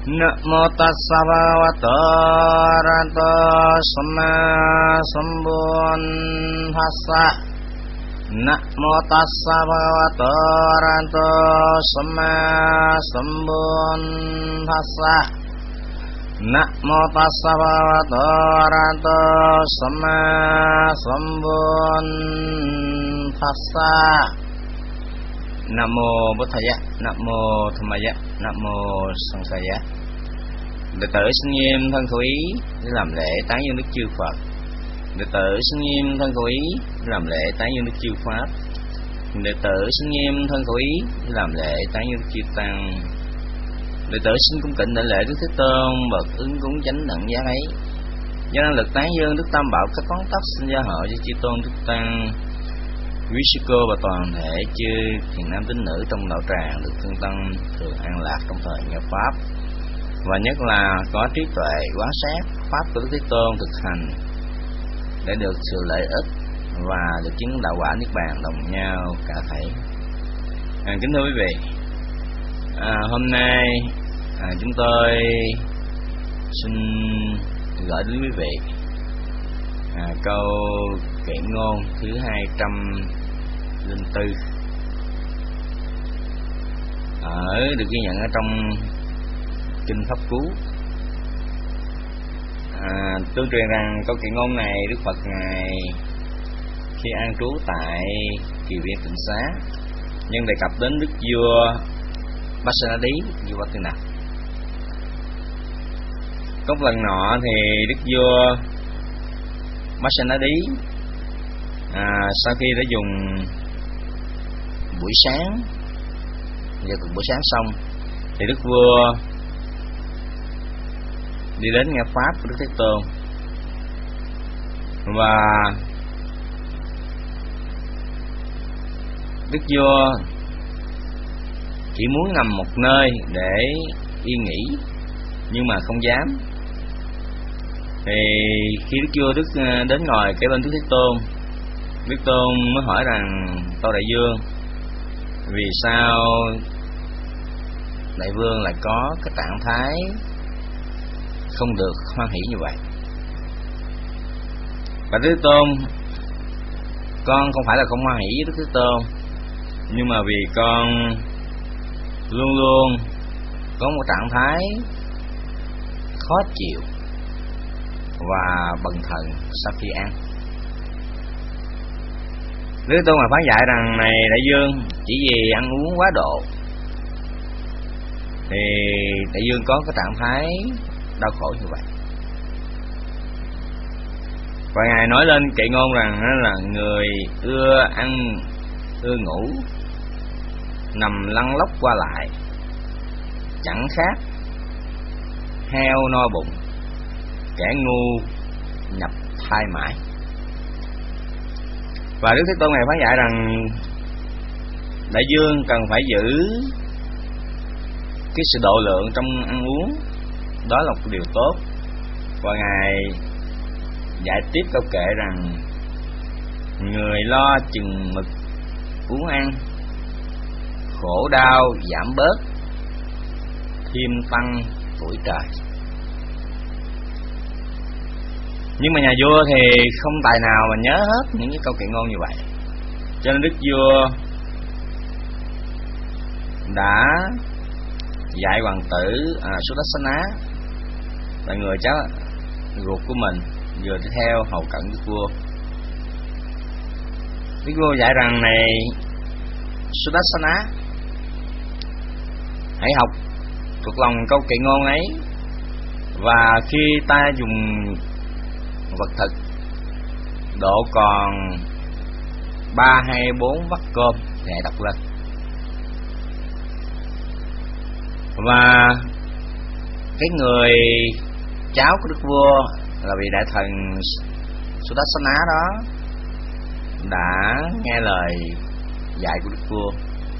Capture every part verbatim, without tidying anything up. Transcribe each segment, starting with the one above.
Namo tassa bhagavato arahato samma sambuddhassa. Namo tassa bhagavato arahato samma sambuddhassa. Namo tassa bhagavato arahato samma sambuddhassa. Nam mô Bổn Thầy, Nam mô Tham Maya, Nam mô Sanh Saya. Đệ tử xin nghiêm thân khẩu ý để làm lễ tán dương đức chư Phật. Đệ tử xin nghiêm thân khẩu ý để làm lễ tán dương đức chư Pháp. Đệ tử xin nghiêm thân khẩu ý để làm lễ tán dương đức chư Tăng. Đệ tử xin cung kính đảnh lễ Đức Thế Tôn bậc ứng cúng chánh đẳng giác ấy. Do năng lực tán dương Đức Tam Bảo các phóng tắc xin gia hộ cho chư Tôn Đức Tăng, quý sư cô và toàn thể chư thiền nam tín nữ trong đạo tràng được thương tăng thường an lạc trong thời nghe pháp, và nhất là có trí tuệ quán sát pháp của Đức Thế Tôn thực hành để được sự lợi ích và được chứng đạo quả niết bàn đồng nhau cả thảy. À, kính thưa quý vị, à, hôm nay à, chúng tôi xin gửi đến quý vị à, câu kệ ngôn thứ hai trăm linh tư, ở được ghi nhận ở trong kinh Pháp Cú. À, tương truyền rằng câu kệ ngôn này Đức Phật ngài khi an trú tại Kiều Viên Tịnh Xá nhân đề cập đến đức vua Pasenadi, vua Ba Tư Nặc. Có một lần nọ thì đức vua Pasenadi à, sau khi đã dùng buổi sáng giờ cùng buổi sáng xong thì đức vua đi đến nghe pháp của Đức Thế Tôn, và đức vua chỉ muốn nằm một nơi để yên nghỉ nhưng mà không dám. Thì khi đức vua đức đến ngồi kế bên Đức Thế Tôn, Đức Tôn mới hỏi rằng: Tâu đại vương, vì sao đại vương lại có cái trạng thái không được hoan hỷ như vậy? Và Đức Thế Tôn: Con không phải là không hoan hỷ với Đức Thế Tôn, nhưng mà vì con luôn luôn có một trạng thái khó chịu và bần thần sau khi ăn. Đức Thế Tôn mà phán dạy rằng: Này đại vương, chỉ vì ăn uống quá độ thì đại vương có cái trạng thái đau khổ như vậy. Và ngài nói lên kệ ngôn rằng là người ưa ăn ưa ngủ, nằm lăn lóc qua lại, chẳng khác heo no bụng, kẻ ngu nhập thai mãi. Và Đức Thế Tôn này phán dạy rằng đại vương cần phải giữ cái sự độ lượng trong ăn uống, đó là một điều tốt. Và ngài dạy tiếp câu kệ rằng: người lo chừng mực uống ăn, khổ đau giảm bớt, thêm tăng tuổi trời. Nhưng mà nhà vua thì không tài nào mà nhớ hết những cái câu kệ ngôn như vậy, cho nên đức vua đã dạy hoàng tử à, Sudassana là người cháu ruột của mình vừa đi theo hầu cận đức vua. Đức vua dạy rằng: này Sudassana, hãy học thuộc lòng câu kệ ngôn ấy, và khi ta dùng vật thực độ còn ba hay bốn bát cơm thì hãy đọc lên. Và cái người cháu của đức vua là vị đại thần Sudassana đó đã nghe lời dạy của đức vua.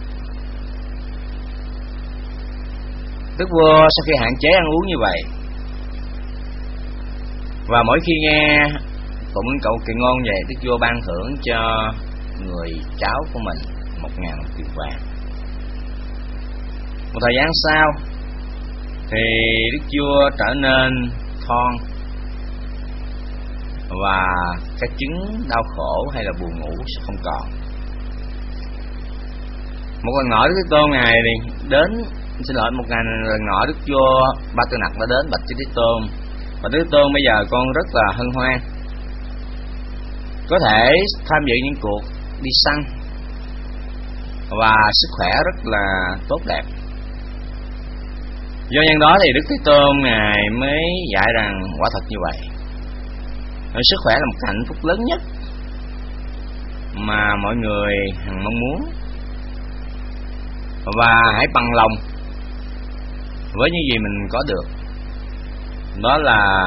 Đức vua sau khi hạn chế ăn uống như vậy, và mỗi khi nghe tụng cậu kệ ngôn vậy, đức vua ban thưởng cho người cháu của mình một ngàn tiền vàng. Một thời gian sau thì đức vua trở nên thon, và các chứng đau khổ hay là buồn ngủ sẽ không còn. Một lần nọ Đức Thế Tôn ngài thì đến, xin lỗi, một ngày lần nọ đức vua Ba Tư Nặc đã đến bạch với Thế Tôn, và Thế Tôn bây giờ con rất là hân hoan có thể tham dự những cuộc đi săn và sức khỏe rất là tốt đẹp. Do nhân đó thì Đức Thế Tôn ngài mới dạy rằng quả thật như vậy, sức khỏe là một hạnh phúc lớn nhất mà mọi người hằng mong muốn, và hãy bằng lòng với những gì mình có được. Đó là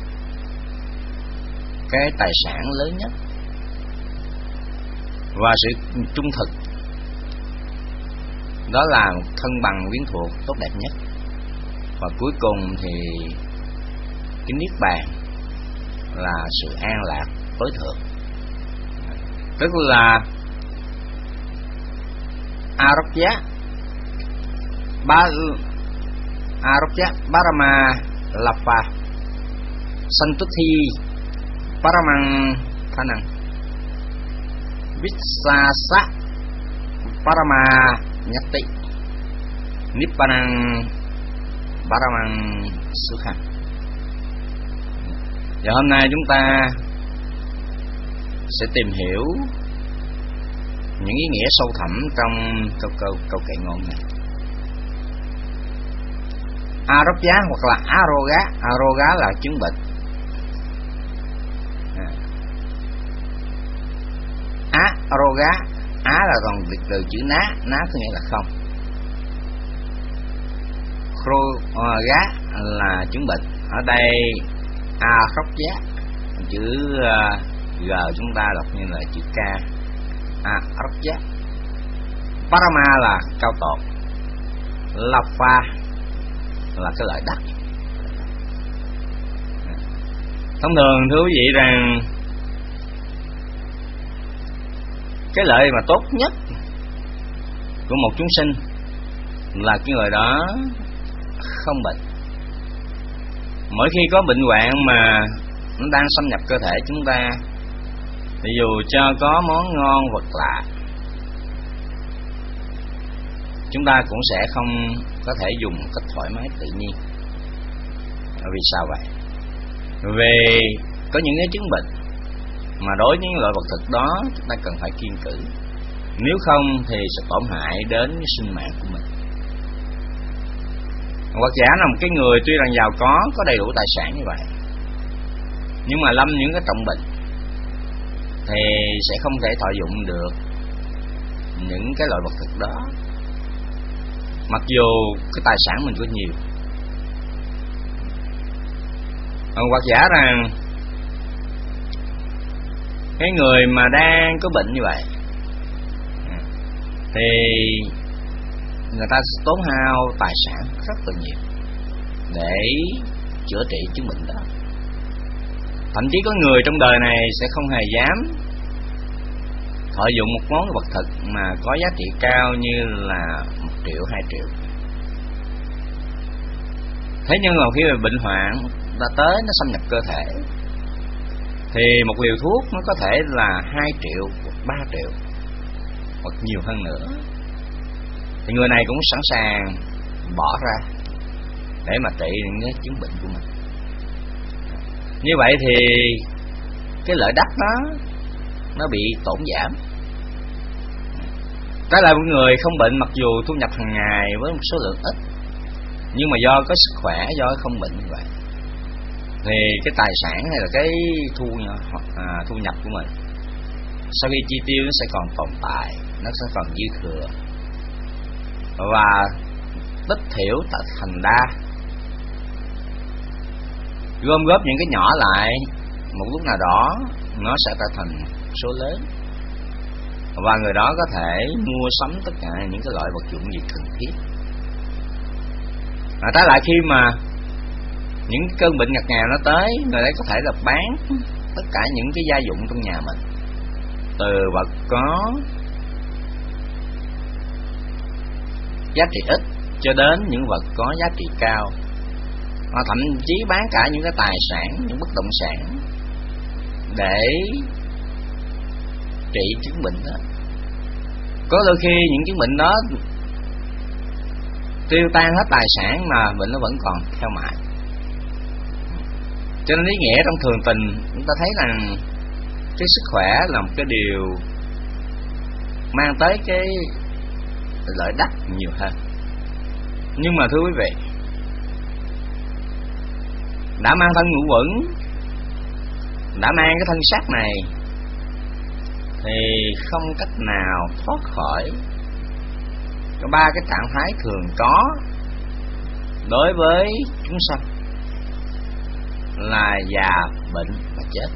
cái tài sản lớn nhất, và sự trung thực đó là một thân bằng quyến thuộc tốt đẹp nhất. Và cuối cùng thì cái niết bàn là sự an lạc tối thượng, tức là Arokya ba Arokya Parama Lapa Santuthi Paramang Thanang Vissasa Parama Nhati Nippanang Paramang Sukha. Và hôm nay chúng ta sẽ tìm hiểu những ý nghĩa sâu thẳm trong câu câu câu kệ ngôn này. Arokya hoặc là Aroga, Aroga là chứng bệnh. Á Aroga, Á là còn việc từ chữ ná, ná có nghĩa là không. Kroga là chứng bệnh. Ở đây Arokya, chữ G chúng ta đọc như là chữ K. Arokya. Parama là cao tột. Lapa là cái lợi đắc. Thông thường thưa quý vị rằng cái lợi mà tốt nhất của một chúng sinh là cái người đó không bệnh. Mỗi khi có bệnh hoạn mà nó đang xâm nhập cơ thể chúng ta, thì dù cho có món ngon vật lạ, chúng ta cũng sẽ không có thể dùng một cách thoải mái tự nhiên. Vì sao vậy? Vì có những cái chứng bệnh mà đối với những loại vật thực đó chúng ta cần phải kiêng cữ, nếu không thì sẽ tổn hại đến cái sinh mạng của mình. Hoặc giả là một cái người tuy rằng giàu có, có đầy đủ tài sản như vậy, nhưng mà lâm những cái trọng bệnh thì sẽ không thể thọ dụng được những cái loại vật thực đó, mặc dù cái tài sản mình có nhiều. Hoặc giả rằng cái người mà đang có bệnh như vậy thì người ta sẽ tốn hao tài sản rất là nhiều để chữa trị chứng bệnh đó. Thậm chí có người trong đời này sẽ không hề dám thọ dụng một món vật thực mà có giá trị cao như là một triệu, hai triệu. Thế nhưng mà khi mà bệnh hoạn đã tới, nó xâm nhập cơ thể, thì một liều thuốc nó có thể là hai triệu, ba triệu hoặc nhiều hơn nữa, thì người này cũng sẵn sàng bỏ ra để mà trị những cái chứng bệnh của mình. Như vậy thì cái lợi đắc đó nó bị tổn giảm. Trái lại một người không bệnh, mặc dù thu nhập hàng ngày với một số lượng ít, nhưng mà do có sức khỏe, do không bệnh như vậy, thì cái tài sản hay là cái thu à, thu nhập của mình sau khi chi tiêu nó sẽ còn tồn tại, nó sẽ còn dư thừa, và tích thiểu tạo thành đa, gom góp những cái nhỏ lại, một lúc nào đó nó sẽ tạo thành số lớn, và người đó có thể mua sắm tất cả những cái loại vật dụng gì cần thiết. Và trái lại khi mà những cơn bệnh ngặt nghèo nó tới, người ấy có thể là bán tất cả những cái gia dụng trong nhà mình, từ vật có giá trị ít cho đến những vật có giá trị cao, Họ thậm chí bán cả những cái tài sản, những bất động sản để trị chứng bệnh đó. Có đôi khi những chứng bệnh đó tiêu tan hết tài sản mà bệnh nó vẫn còn theo mãi. Cho nên ý nghĩa trong thường tình, chúng ta thấy rằng cái sức khỏe là một cái điều mang tới cái lợi đắc nhiều hơn. Nhưng mà thưa quý vị, đã mang thân ngũ quẩn, đã mang cái thân xác này, thì không cách nào thoát khỏi có ba cái trạng thái thường có đối với chúng sanh là già, bệnh và chết.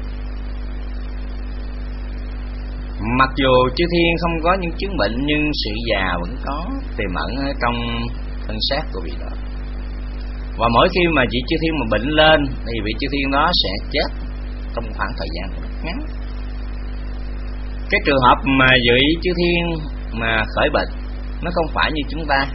Mặc dù chư thiên không có những chứng bệnh, nhưng sự già vẫn có tiềm ẩn ở trong thân xác của vị đó. Và mỗi khi mà vị chư thiên mà bệnh lên thì vị chư thiên đó sẽ chết trong khoảng thời gian rất ngắn. Cái trường hợp mà vị chư thiên mà khởi bệnh nó không phải như chúng ta.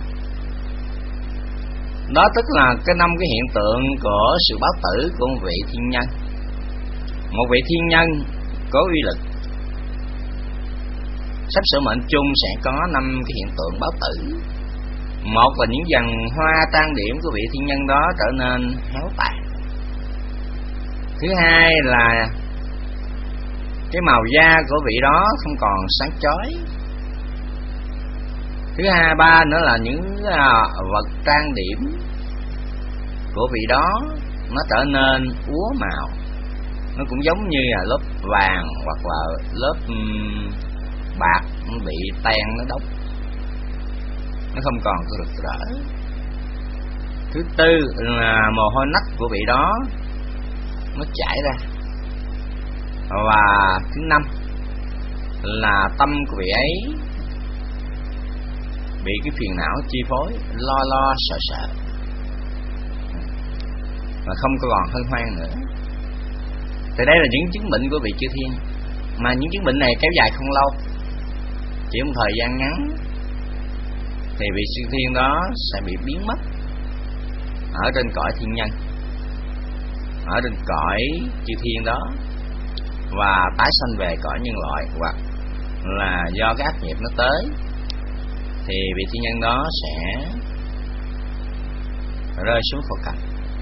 Đó tức là cái năm cái hiện tượng của sự báo tử của một vị thiên nhân. Một vị thiên nhân có uy lực, sắp sửa mệnh chung sẽ có năm cái hiện tượng báo tử. Một là những dàn hoa trang điểm của vị thiên nhân đó trở nên héo tàn. Thứ hai là cái màu da của vị đó không còn sáng chói. Thứ hai, ba nữa là những vật trang điểm của vị đó nó trở nên úa màu. Nó cũng giống như là lớp vàng hoặc là lớp um, bạc nó bị tan, nó đốc, nó không còn có rực rỡ. Thứ tư là mồ hôi nách của vị đó nó chảy ra. Và thứ năm là tâm của vị ấy bị cái phiền não chi phối, lo lo sợ sợ và không có còn hân hoan nữa. Thì đây là những chứng bệnh của vị chư thiên. Mà những chứng bệnh này kéo dài không lâu, chỉ một thời gian ngắn thì vị chư thiên đó sẽ bị biến mất ở trên cõi thiên nhân, ở trên cõi chư thiên đó, và tái sanh về cõi nhân loại, hoặc là do cái ác nghiệp nó tới thì vị thiên nhân đó sẽ rơi xuống khổ cảnh.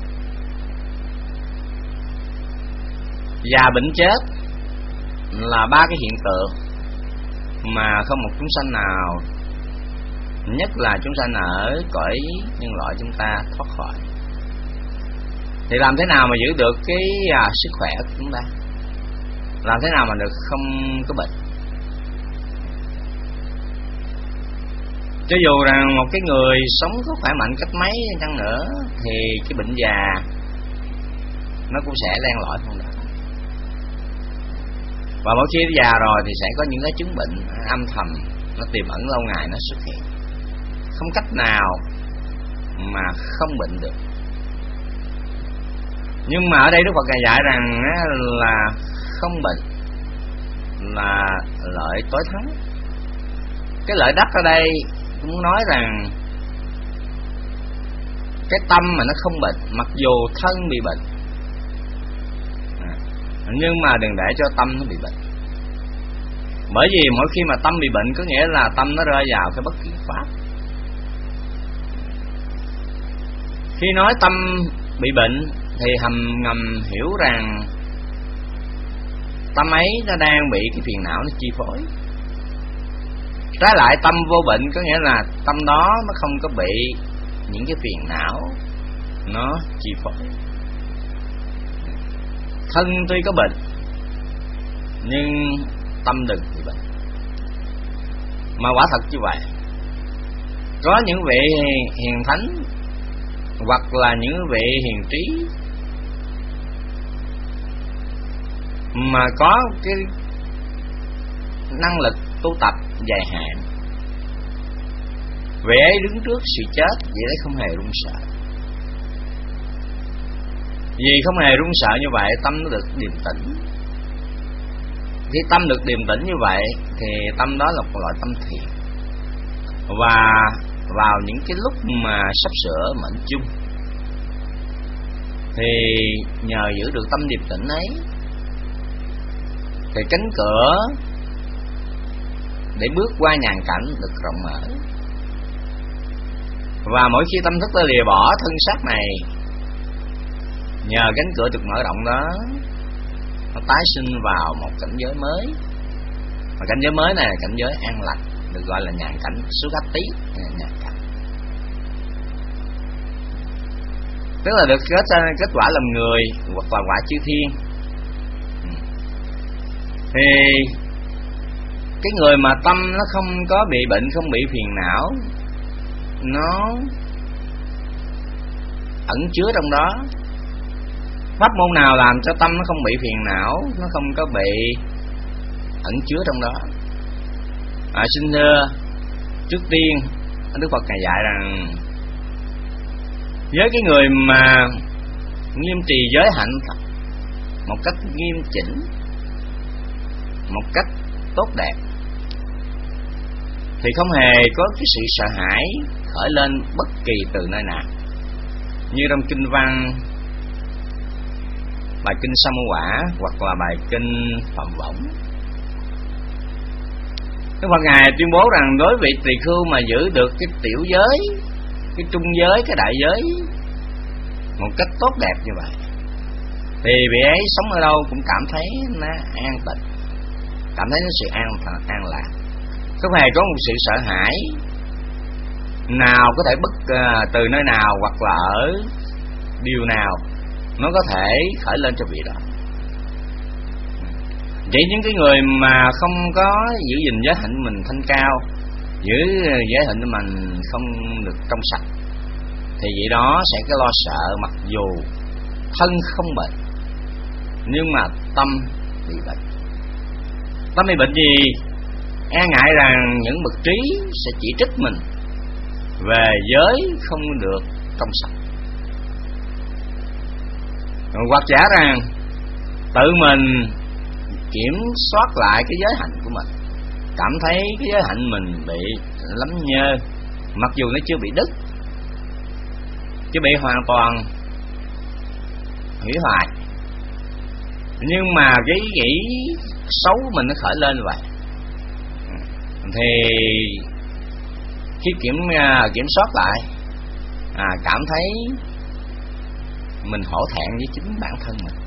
Già, bệnh, chết là ba cái hiện tượng mà không một chúng sanh nào, nhất là chúng sanh ở cõi nhân loại chúng ta thoát khỏi. Thì làm thế nào mà giữ được cái à, sức khỏe của chúng ta? Làm thế nào mà được không có bệnh? Cho dù rằng một cái người sống có khỏe mạnh cách mấy chăng nữa thì cái bệnh già nó cũng sẽ len lỏi không đó. Và mỗi khi già rồi thì sẽ có những cái chứng bệnh âm thầm, nó tiềm ẩn lâu ngày nó xuất hiện, không cách nào mà không bệnh được. Nhưng mà ở đây Đức Phật Ngài dạy rằng là không bệnh là lợi tối thắng. Cái lợi đắc ở đây cũng nói rằng cái tâm mà nó không bệnh, mặc dù thân bị bệnh, à, nhưng mà đừng để cho tâm nó bị bệnh. Bởi vì mỗi khi mà tâm bị bệnh có nghĩa là tâm nó rơi vào cái bất thiện pháp. Khi nói tâm bị bệnh thì hầm ngầm hiểu rằng tâm ấy nó đang bị cái phiền não nó chi phối. Trái lại tâm vô bệnh có nghĩa là tâm đó nó không có bị những cái phiền não nó chi phối. Thân tuy có bệnh nhưng tâm đừng bị bệnh. Mà quả thật như vậy. Có những vị hiền thánh hoặc là những vị hiền trí mà có cái năng lực tu tập dài hạn, vị ấy đứng trước sự chết, vị ấy không hề run sợ. Vì không hề run sợ như vậy, tâm nó được điềm tĩnh. Khi tâm được điềm tĩnh như vậy thì tâm đó là một loại tâm thiện. Và vào những cái lúc mà sắp sửa mệnh chung thì nhờ giữ được tâm điềm tĩnh ấy thì cánh cửa để bước qua nhàn cảnh được rộng mở. Và mỗi khi tâm thức ta lìa bỏ thân xác này, nhờ cánh cửa được mở rộng đó, nó tái sinh vào một cảnh giới mới. Và cảnh giới mới này là cảnh giới an lành, được gọi là nhàn cảnh Sukati, nhàn cảnh. Tức là được kết kết quả làm người hoặc là quả chư thiên. Thì cái người mà tâm nó không có bị bệnh, không bị phiền não, nó ẩn chứa trong đó. Pháp môn nào làm cho tâm nó không bị phiền não, nó không có bị ẩn chứa trong đó? À, xin thưa, trước tiên Đức Phật Ngài dạy rằng với cái người mà nghiêm trì giới hạnh một cách nghiêm chỉnh, một cách tốt đẹp, thì không hề có cái sự sợ hãi khởi lên bất kỳ từ nơi nào. Như trong kinh văn bài kinh Sa Môn Quả hoặc là bài kinh Phạm Võng, Đức Phật Ngài tuyên bố rằng đối với tỳ khưu mà giữ được cái tiểu giới, cái trung giới, cái đại giới một cách tốt đẹp như vậy, thì vị ấy sống ở đâu cũng cảm thấy nó an tịnh, cảm thấy nó sự an an lạc, không hề có một sự sợ hãi nào có thể bất uh, từ nơi nào hoặc là ở điều nào nó có thể khởi lên cho vị đó. Chỉ những cái người mà không có giữ gìn giới hạnh mình thanh cao, giữ giới hạnh mình không được trong sạch, thì vị đó sẽ cái lo sợ, mặc dù thân không bệnh nhưng mà tâm bị bệnh. Tâm bị bệnh gì? E ngại rằng những bậc trí sẽ chỉ trích mình về giới không được trong sạch, hoặc giả rằng tự mình kiểm soát lại cái giới hạnh của mình, cảm thấy cái giới hạnh mình bị lắm nhơ, mặc dù nó chưa bị đứt, chưa bị hoàn toàn hủy hoại, nhưng mà cái nghĩ xấu của mình nó khởi lên vậy. Thì khi kiểm kiểm soát lại, à, cảm thấy mình hổ thẹn với chính bản thân mình.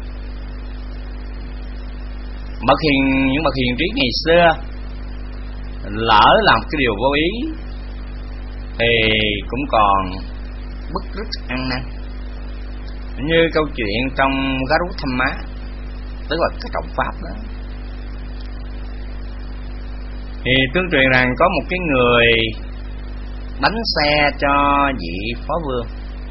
Bậc hiền, những bậc hiền trí ngày xưa lỡ làm cái điều vô ý thì cũng còn bức rứt ăn năn, như câu chuyện trong Garuthamma, tức là cái trọng pháp đó. Thì tương truyền rằng có một cái người đánh xe cho vị phó vương,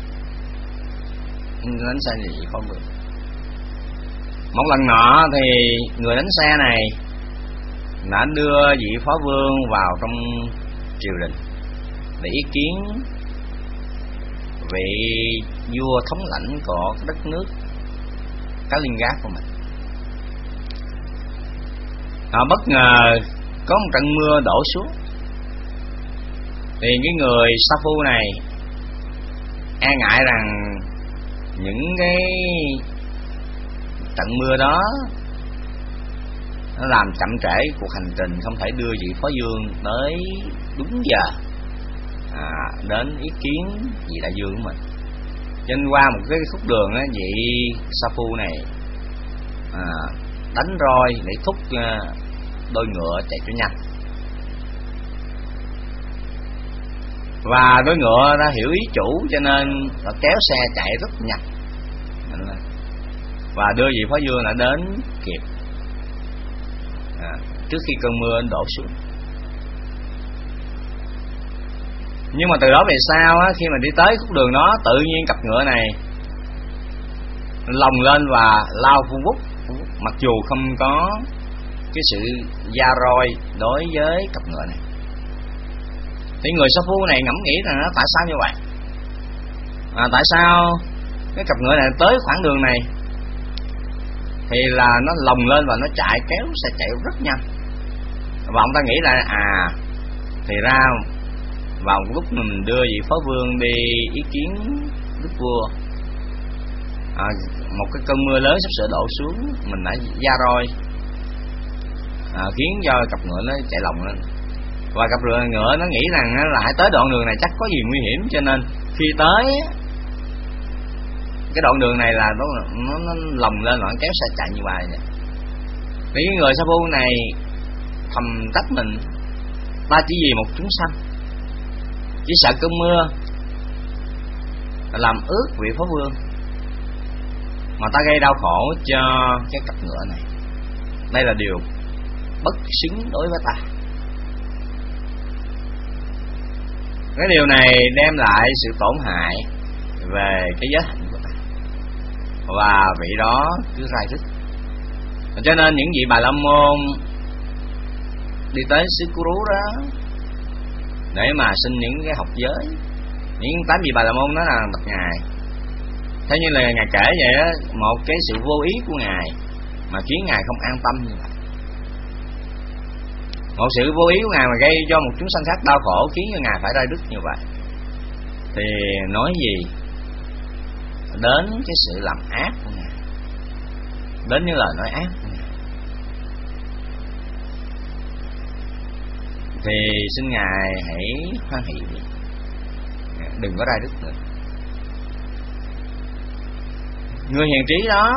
đánh xe cho vị phó vương. Một lần nọ thì người đánh xe này đã đưa vị phó vương vào trong triều đình để ý kiến vị vua thống lãnh của đất nước Kalinga của mình. À, bất ngờ có một trận mưa đổ xuống, thì cái người sa phu này e ngại rằng những cái trận mưa đó nó làm chậm trễ cuộc hành trình, không thể đưa vị phó vương tới đúng giờ, à, đến ý kiến vị đại vương của mình. Trên qua một cái khúc đường á, vị sa phu này à, đánh roi để thúc à, đôi ngựa chạy cho nhanh. Và đôi ngựa đã hiểu ý chủ cho nên nó kéo xe chạy rất nhanh, và đưa vị phó vương đã đến kịp à, trước khi cơn mưa đổ xuống. Nhưng mà từ đó về sau á, khi mà đi tới khúc đường đó, tự nhiên cặp ngựa này lồng lên và lao vun vút, mặc dù không có cái sự gia roi đối với cặp ngựa này. Thì người sa phu này ngẫm nghĩ rằng nó tại sao như vậy, à, tại sao cái cặp ngựa này tới khoảng đường này thì là nó lồng lên và nó chạy, kéo xe chạy rất nhanh. Và ông ta nghĩ là à, thì ra vào lúc mình đưa vị phó vương đi ý kiến đức vua, à, một cái cơn mưa lớn sắp sửa đổ xuống, mình đã da roi, à, khiến cho cặp ngựa nó chạy lòng lên. Và cặp ngựa nó nghĩ rằng là hãy tới đoạn đường này chắc có gì nguy hiểm, cho nên khi tới cái đoạn đường này là nó nó, nó lồng lên nó kéo xe chạy như vậy. Thì cái người sa phu này thầm trách mình: ta chỉ vì một chúng sanh, chỉ sợ cơn mưa làm ướt vị phó vương mà ta gây đau khổ cho cái cặp ngựa này. Đây là điều bất xứng đối với ta. Cái điều này đem lại sự tổn hại về cái giới hạnh của ta, và vị đó cứ rai rứt. Cho nên những vị Bà La Môn đi tới xứ Kuru đó để mà xin những cái học giới. Những tám vị Bà La Môn đó là bạch ngài, theo như là ngài kể vậy đó, một cái sự vô ý của ngài mà khiến ngài không an tâm như vậy. Một sự vô ý của ngài mà gây cho một chúng sanh khác đau khổ, khiến cho ngài phải rai rứt như vậy. Thì nói gì đến cái sự làm ác của ngài, đến những lời nói ác của ngài, thì xin ngài hãy hoan hỷ đi, đừng có rai rứt nữa. Người hiền trí đó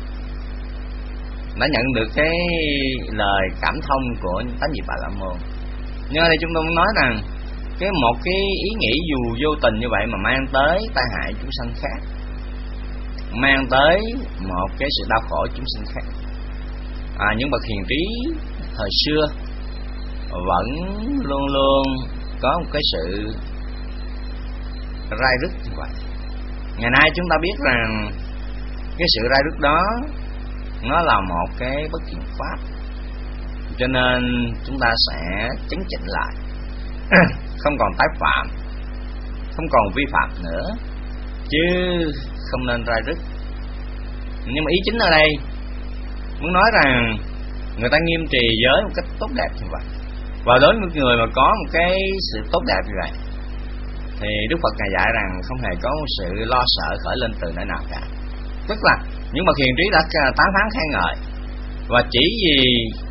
đã nhận được cái lời cảm thông của tám vị Bà La Môn. Nhưng ở đây chúng tôi muốn nói rằng cái một cái ý nghĩ dù vô tình như vậy mà mang tới tai hại chúng sanh khác, mang tới một cái sự đau khổ chúng sinh khác. À, những bậc hiền trí thời xưa vẫn luôn luôn có một cái sự rai rứt như vậy. Ngày nay chúng ta biết rằng cái sự rai rứt đó nó là một cái bất thiện pháp, cho nên chúng ta sẽ chấn chỉnh lại, không còn tái phạm, không còn vi phạm nữa, chứ không nên rai rứt. Nhưng mà ý chính ở đây muốn nói rằng người ta nghiêm trì giới một cách tốt đẹp như vậy, và đối với người mà có một cái sự tốt đẹp như vậy thì Đức Phật ngài dạy rằng không hề có một sự lo sợ khởi lên từ nơi nào cả. Tức là những bậc hiền trí đã tán thán khen ngợi, và chỉ vì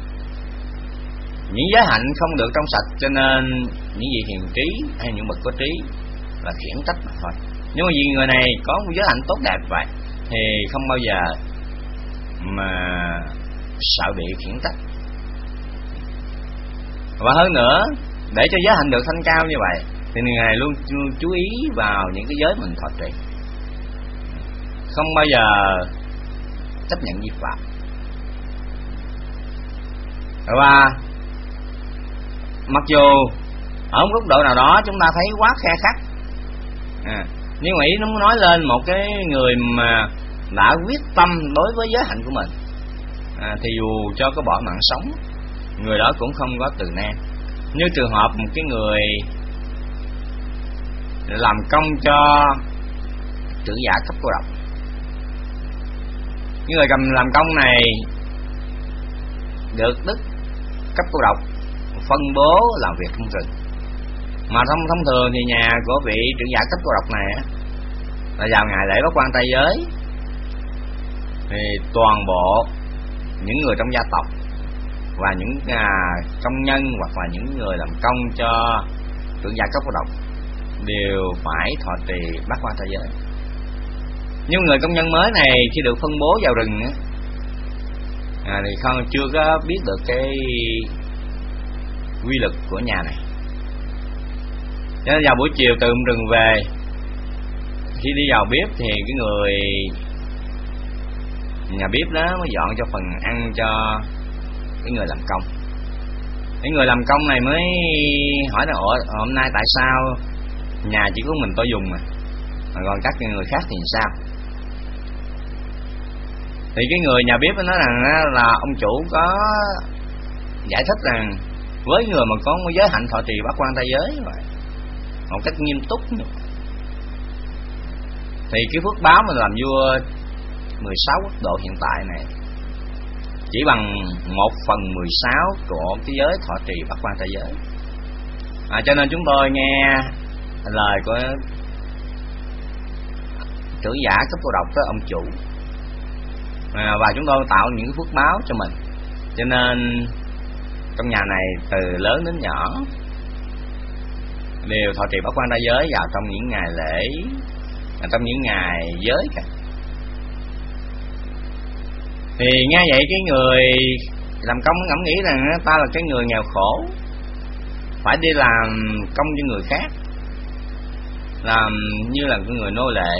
những giới hạnh không được trong sạch cho nên những vị hiền trí hay những bậc có trí là khiển trách mà thôi. Nhưng mà vì người này có một giới hạnh tốt đẹp vậy thì không bao giờ mà sợ bị khiển trách. Và hơn nữa, để cho giới hạnh được thanh cao như vậy thì ngài luôn chú ý vào những cái giới mình thọ trì, không bao giờ chấp nhận vi phạm. Và mặc dù ở một góc độ nào đó chúng ta thấy quá khe khắt, à, nhưng mà ý nó muốn nói lên một cái người mà đã quyết tâm đối với giới hạnh của mình, à, thì dù cho có bỏ mạng sống, người đó cũng không có từ nan. Như trường hợp một cái người làm công cho trưởng giả cấp cô độc. Những người cầm làm công này được Đức cấp cô độc phân bố làm việc trong rừng. Mà thông thông thường thì nhà của vị trưởng giả cấp cô độc này là vào ngày lễ bái quan trai giới thì toàn bộ những người trong gia tộc và những à, công nhân hoặc là những người làm công cho trưởng giả cấp cô độc đều phải thọ trì bát quan trai giới. Nhưng người công nhân mới này khi được phân bố vào rừng à, thì không chưa có biết được cái quy luật của nhà này. Cho nên vào buổi chiều từ rừng về, khi đi vào bếp thì cái người nhà bếp đó mới dọn cho phần ăn cho cái người làm công. Cái người làm công này mới hỏi là ủa hôm nay tại sao nhà chỉ có mình tôi dùng mà, còn các người khác thì sao? Thì cái người nhà bếp nói rằng là ông chủ có giải thích rằng với người mà có một giới hạnh thọ trì bát quan trai giới vậy, một cách nghiêm túc, thì cái phước báo mình làm vua mười sáu quốc độ hiện tại này chỉ bằng một phần mười sáu của cái giới thọ trì bát quan trai giới. À, cho nên chúng tôi nghe lời của trưởng giả cấp cô độc tới ông chủ, à, và chúng tôi tạo những cái phước báo cho mình. Cho nên trong nhà này từ lớn đến nhỏ đều thọ trì bát quan trai giới vào trong những ngày lễ, trong những ngày giới cả. Thì nghe vậy cái người làm công ngẫm nghĩ rằng ta là cái người nghèo khổ, phải đi làm công cho người khác, làm như là cái người nô lệ,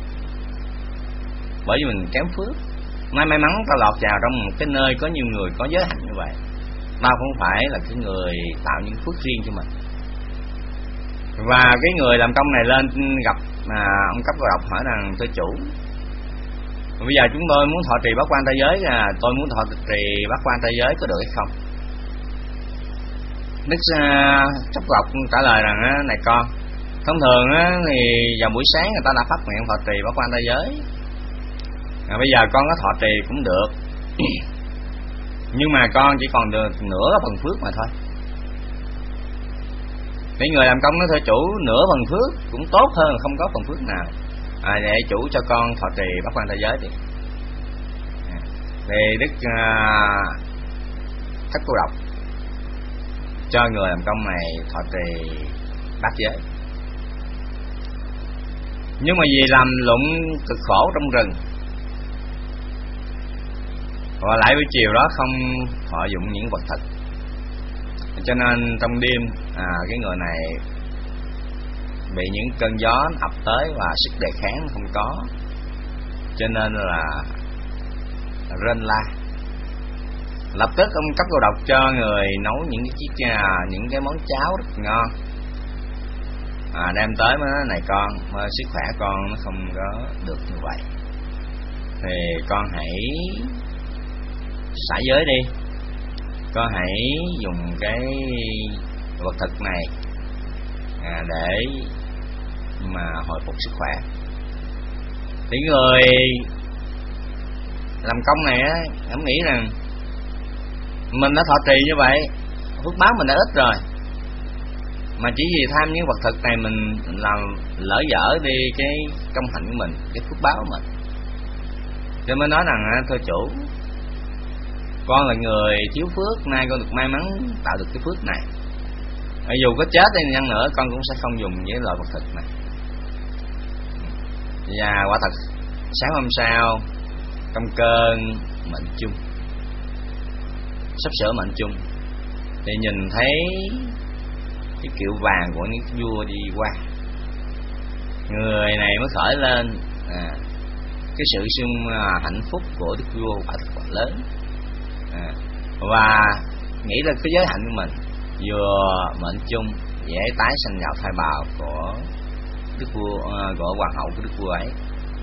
bởi vì mình kém phước. May may mắn ta lọt vào trong một cái nơi có nhiều người có giới hạnh như vậy, tao không phải là cái người tạo những phước riêng cho mình. Và cái người làm công này lên gặp à, ông cấp cô độc hỏi rằng thưa chủ, bây giờ chúng tôi muốn thọ trì bát quan trai giới, là tôi muốn thọ trì bát quan trai giới có được hay không? Đức uh, cấp cô độc trả lời rằng uh, này con, thông thường uh, thì vào buổi sáng người ta đã phát nguyện thọ trì bát quan trai giới, à, bây giờ con có thọ trì cũng được nhưng mà con chỉ còn được nửa phần phước mà thôi. Cái người làm công nói thưa chủ, nửa phần phước cũng tốt hơn không có phần phước nào, à, để chủ cho con thọ trì bát quan trai giới đi. À, thì Đức uh, Thất Cô Độc cho người làm công này thọ trì bát giới. Nhưng mà vì làm lụng cực khổ trong rừng, và lại buổi chiều đó không thọ dụng những vật thực, cho nên trong đêm à, cái người này bị những cơn gió ập tới và sức đề kháng không có, cho nên là rên la. Lập tức ông cấp cô độc cho người nấu những cái chiếc những cái món cháo rất ngon, à, đem tới mới nói này con, sức khỏe con nó không có được như vậy, thì con hãy xả giới đi, con hãy dùng cái vật thực này à, để mà hồi phục sức khỏe. Thì người làm công này á, em nghĩ rằng mình đã thọ trì như vậy, phước báo mình đã ít rồi, mà chỉ vì tham những vật thực này mình làm lỡ dở đi cái công hạnh của mình, cái phước báo của mình. Cho mới nói rằng thưa chủ, con là người thiếu phước, nay con được may mắn tạo được cái phước này, dù có chết đi chăng nữa con cũng sẽ không dùng với loại vật thực này. Và quả thật sáng hôm sau trong cơn mệnh chung, sắp sửa mệnh chung, thì nhìn thấy cái kiệu vàng của những vua đi qua, người này mới khởi lên à, cái sự sung à, hạnh phúc của đức vua quả thật quá lớn, à, và nghĩ là cái giới hạnh của mình vừa mệnh chung dễ tái sanh vào thai bào của đức vua à, của hoàng hậu của đức vua ấy.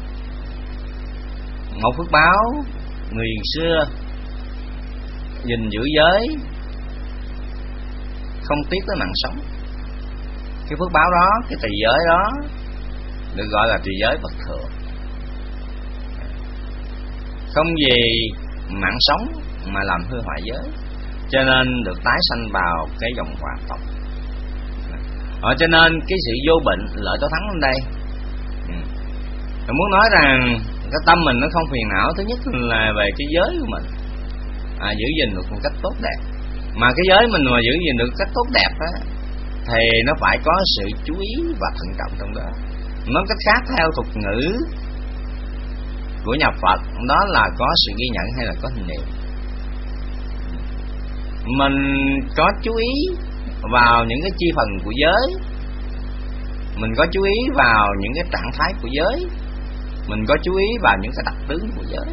Một phước báo người xưa gìn giữ giới không tiếc tới mạng sống. Cái phước báo đó, cái trì giới đó được gọi là trì giới bất thường, không vì mạng sống mà làm hư hoại giới, cho nên được tái sanh vào cái dòng hoàng tộc. Ờ, cho nên cái sự vô bệnh lợi tố thắng lên đây. Tôi muốn nói rằng cái tâm mình nó không phiền não, thứ nhất là về cái giới của mình à, giữ gìn được một cách tốt đẹp. Mà cái giới mình mà giữ gìn được cách tốt đẹp á, thì nó phải có sự chú ý và thận trọng trong đó. Nói cách khác, theo thuật ngữ của nhà Phật, đó là có sự ghi nhận hay là có hình niệm. Mình có chú ý vào những cái chi phần của giới, mình có chú ý vào những cái trạng thái của giới, mình có chú ý vào những cái đặc tướng của giới,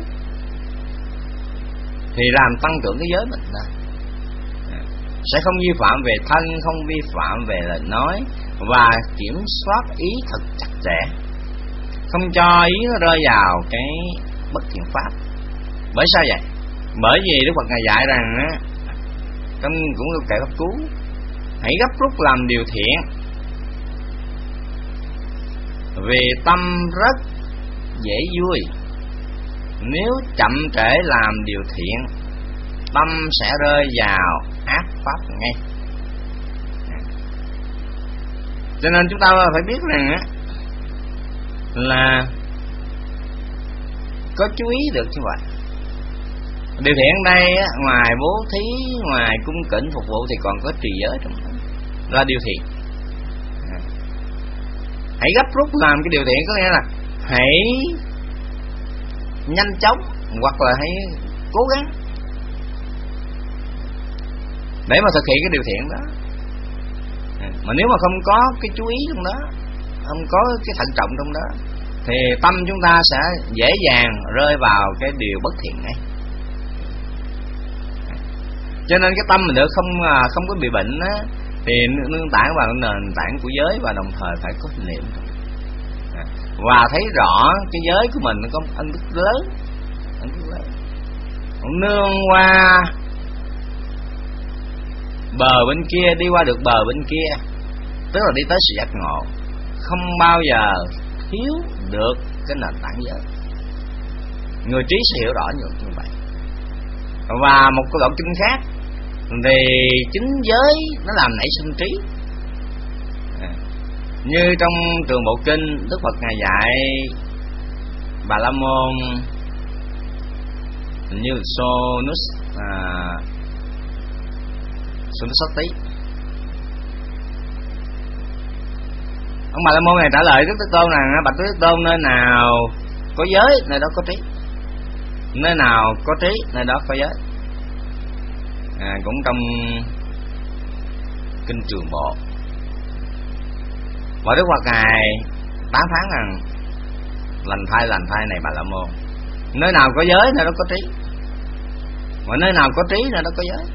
thì làm tăng trưởng cái giới mình ra. Sẽ không vi phạm về thân, không vi phạm về lời nói, và kiểm soát ý thật chặt chẽ, không cho ý nó rơi vào cái bất thiện pháp. Bởi sao vậy? Bởi vì Đức Phật Ngài dạy rằng á, trong cũng có kệ pháp cứu, hãy gấp rút làm điều thiện, vì tâm rất dễ vui. Nếu chậm trễ làm điều thiện, tâm sẽ rơi vào ác pháp ngay. Cho nên chúng ta phải biết rằng á, là có chú ý được như vậy. Điều thiện ở đây á, ngoài bố thí, ngoài cung kính phục vụ thì còn có trì giới trong đó, là điều thiện. Hãy gấp rút làm cái điều thiện, có nghĩa là hãy nhanh chóng hoặc là hãy cố gắng để mà thực hiện cái điều thiện đó. Mà nếu mà không có cái chú ý trong đó, không có cái thận trọng trong đó, thì tâm chúng ta sẽ dễ dàng rơi vào cái điều bất thiện này. Cho nên cái tâm mình được không không có bị bệnh á, thì nương tảng vào nền tảng của giới, và đồng thời phải có niệm và thấy rõ cái giới của mình có ân đức lớn, ân đức lớn. Nương qua bờ bên kia, đi qua được bờ bên kia, tức là đi tới sự giác ngộ, không bao giờ thiếu được cái nền tảng giới. Người trí sẽ hiểu rõ như vậy. Và một cái đoạn kinh khác thì chính giới nó làm nảy sinh trí. À, như trong Trường Bộ Kinh, Đức Phật ngài dạy Bà La Môn như Sonus à, Sunusati. Ông Bà La Môn này trả lời Đức Thế Tôn rằng: bạch Đức Thế Tôn, nơi nào có giới nơi đó có trí, nơi nào có trí nơi đó có giới. À, cũng trong Kinh Trường Bộ, và Đức Phật ngài tán thán rằng: lành thay lành thay này Bà La Môn, nơi nào có giới nơi đó có trí, và nơi nào có trí nơi đó có giới.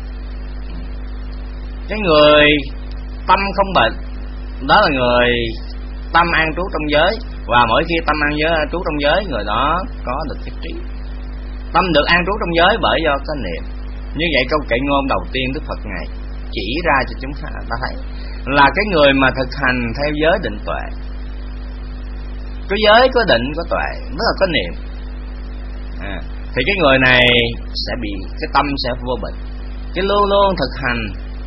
Cái người tâm không bệnh, đó là người tâm an trú trong giới, và mỗi khi tâm an giới trú trong giới, người đó có được cái trí. Tâm được an trú trong giới bởi do có niệm. Như vậy câu kệ ngôn đầu tiên Đức Phật ngài chỉ ra cho chúng ta thấy là cái người mà thực hành theo giới định tuệ. Có giới, có định, có tuệ, tức là có niệm, à, thì cái người này sẽ bị, cái tâm sẽ vô bệnh. Cái luôn luôn thực hành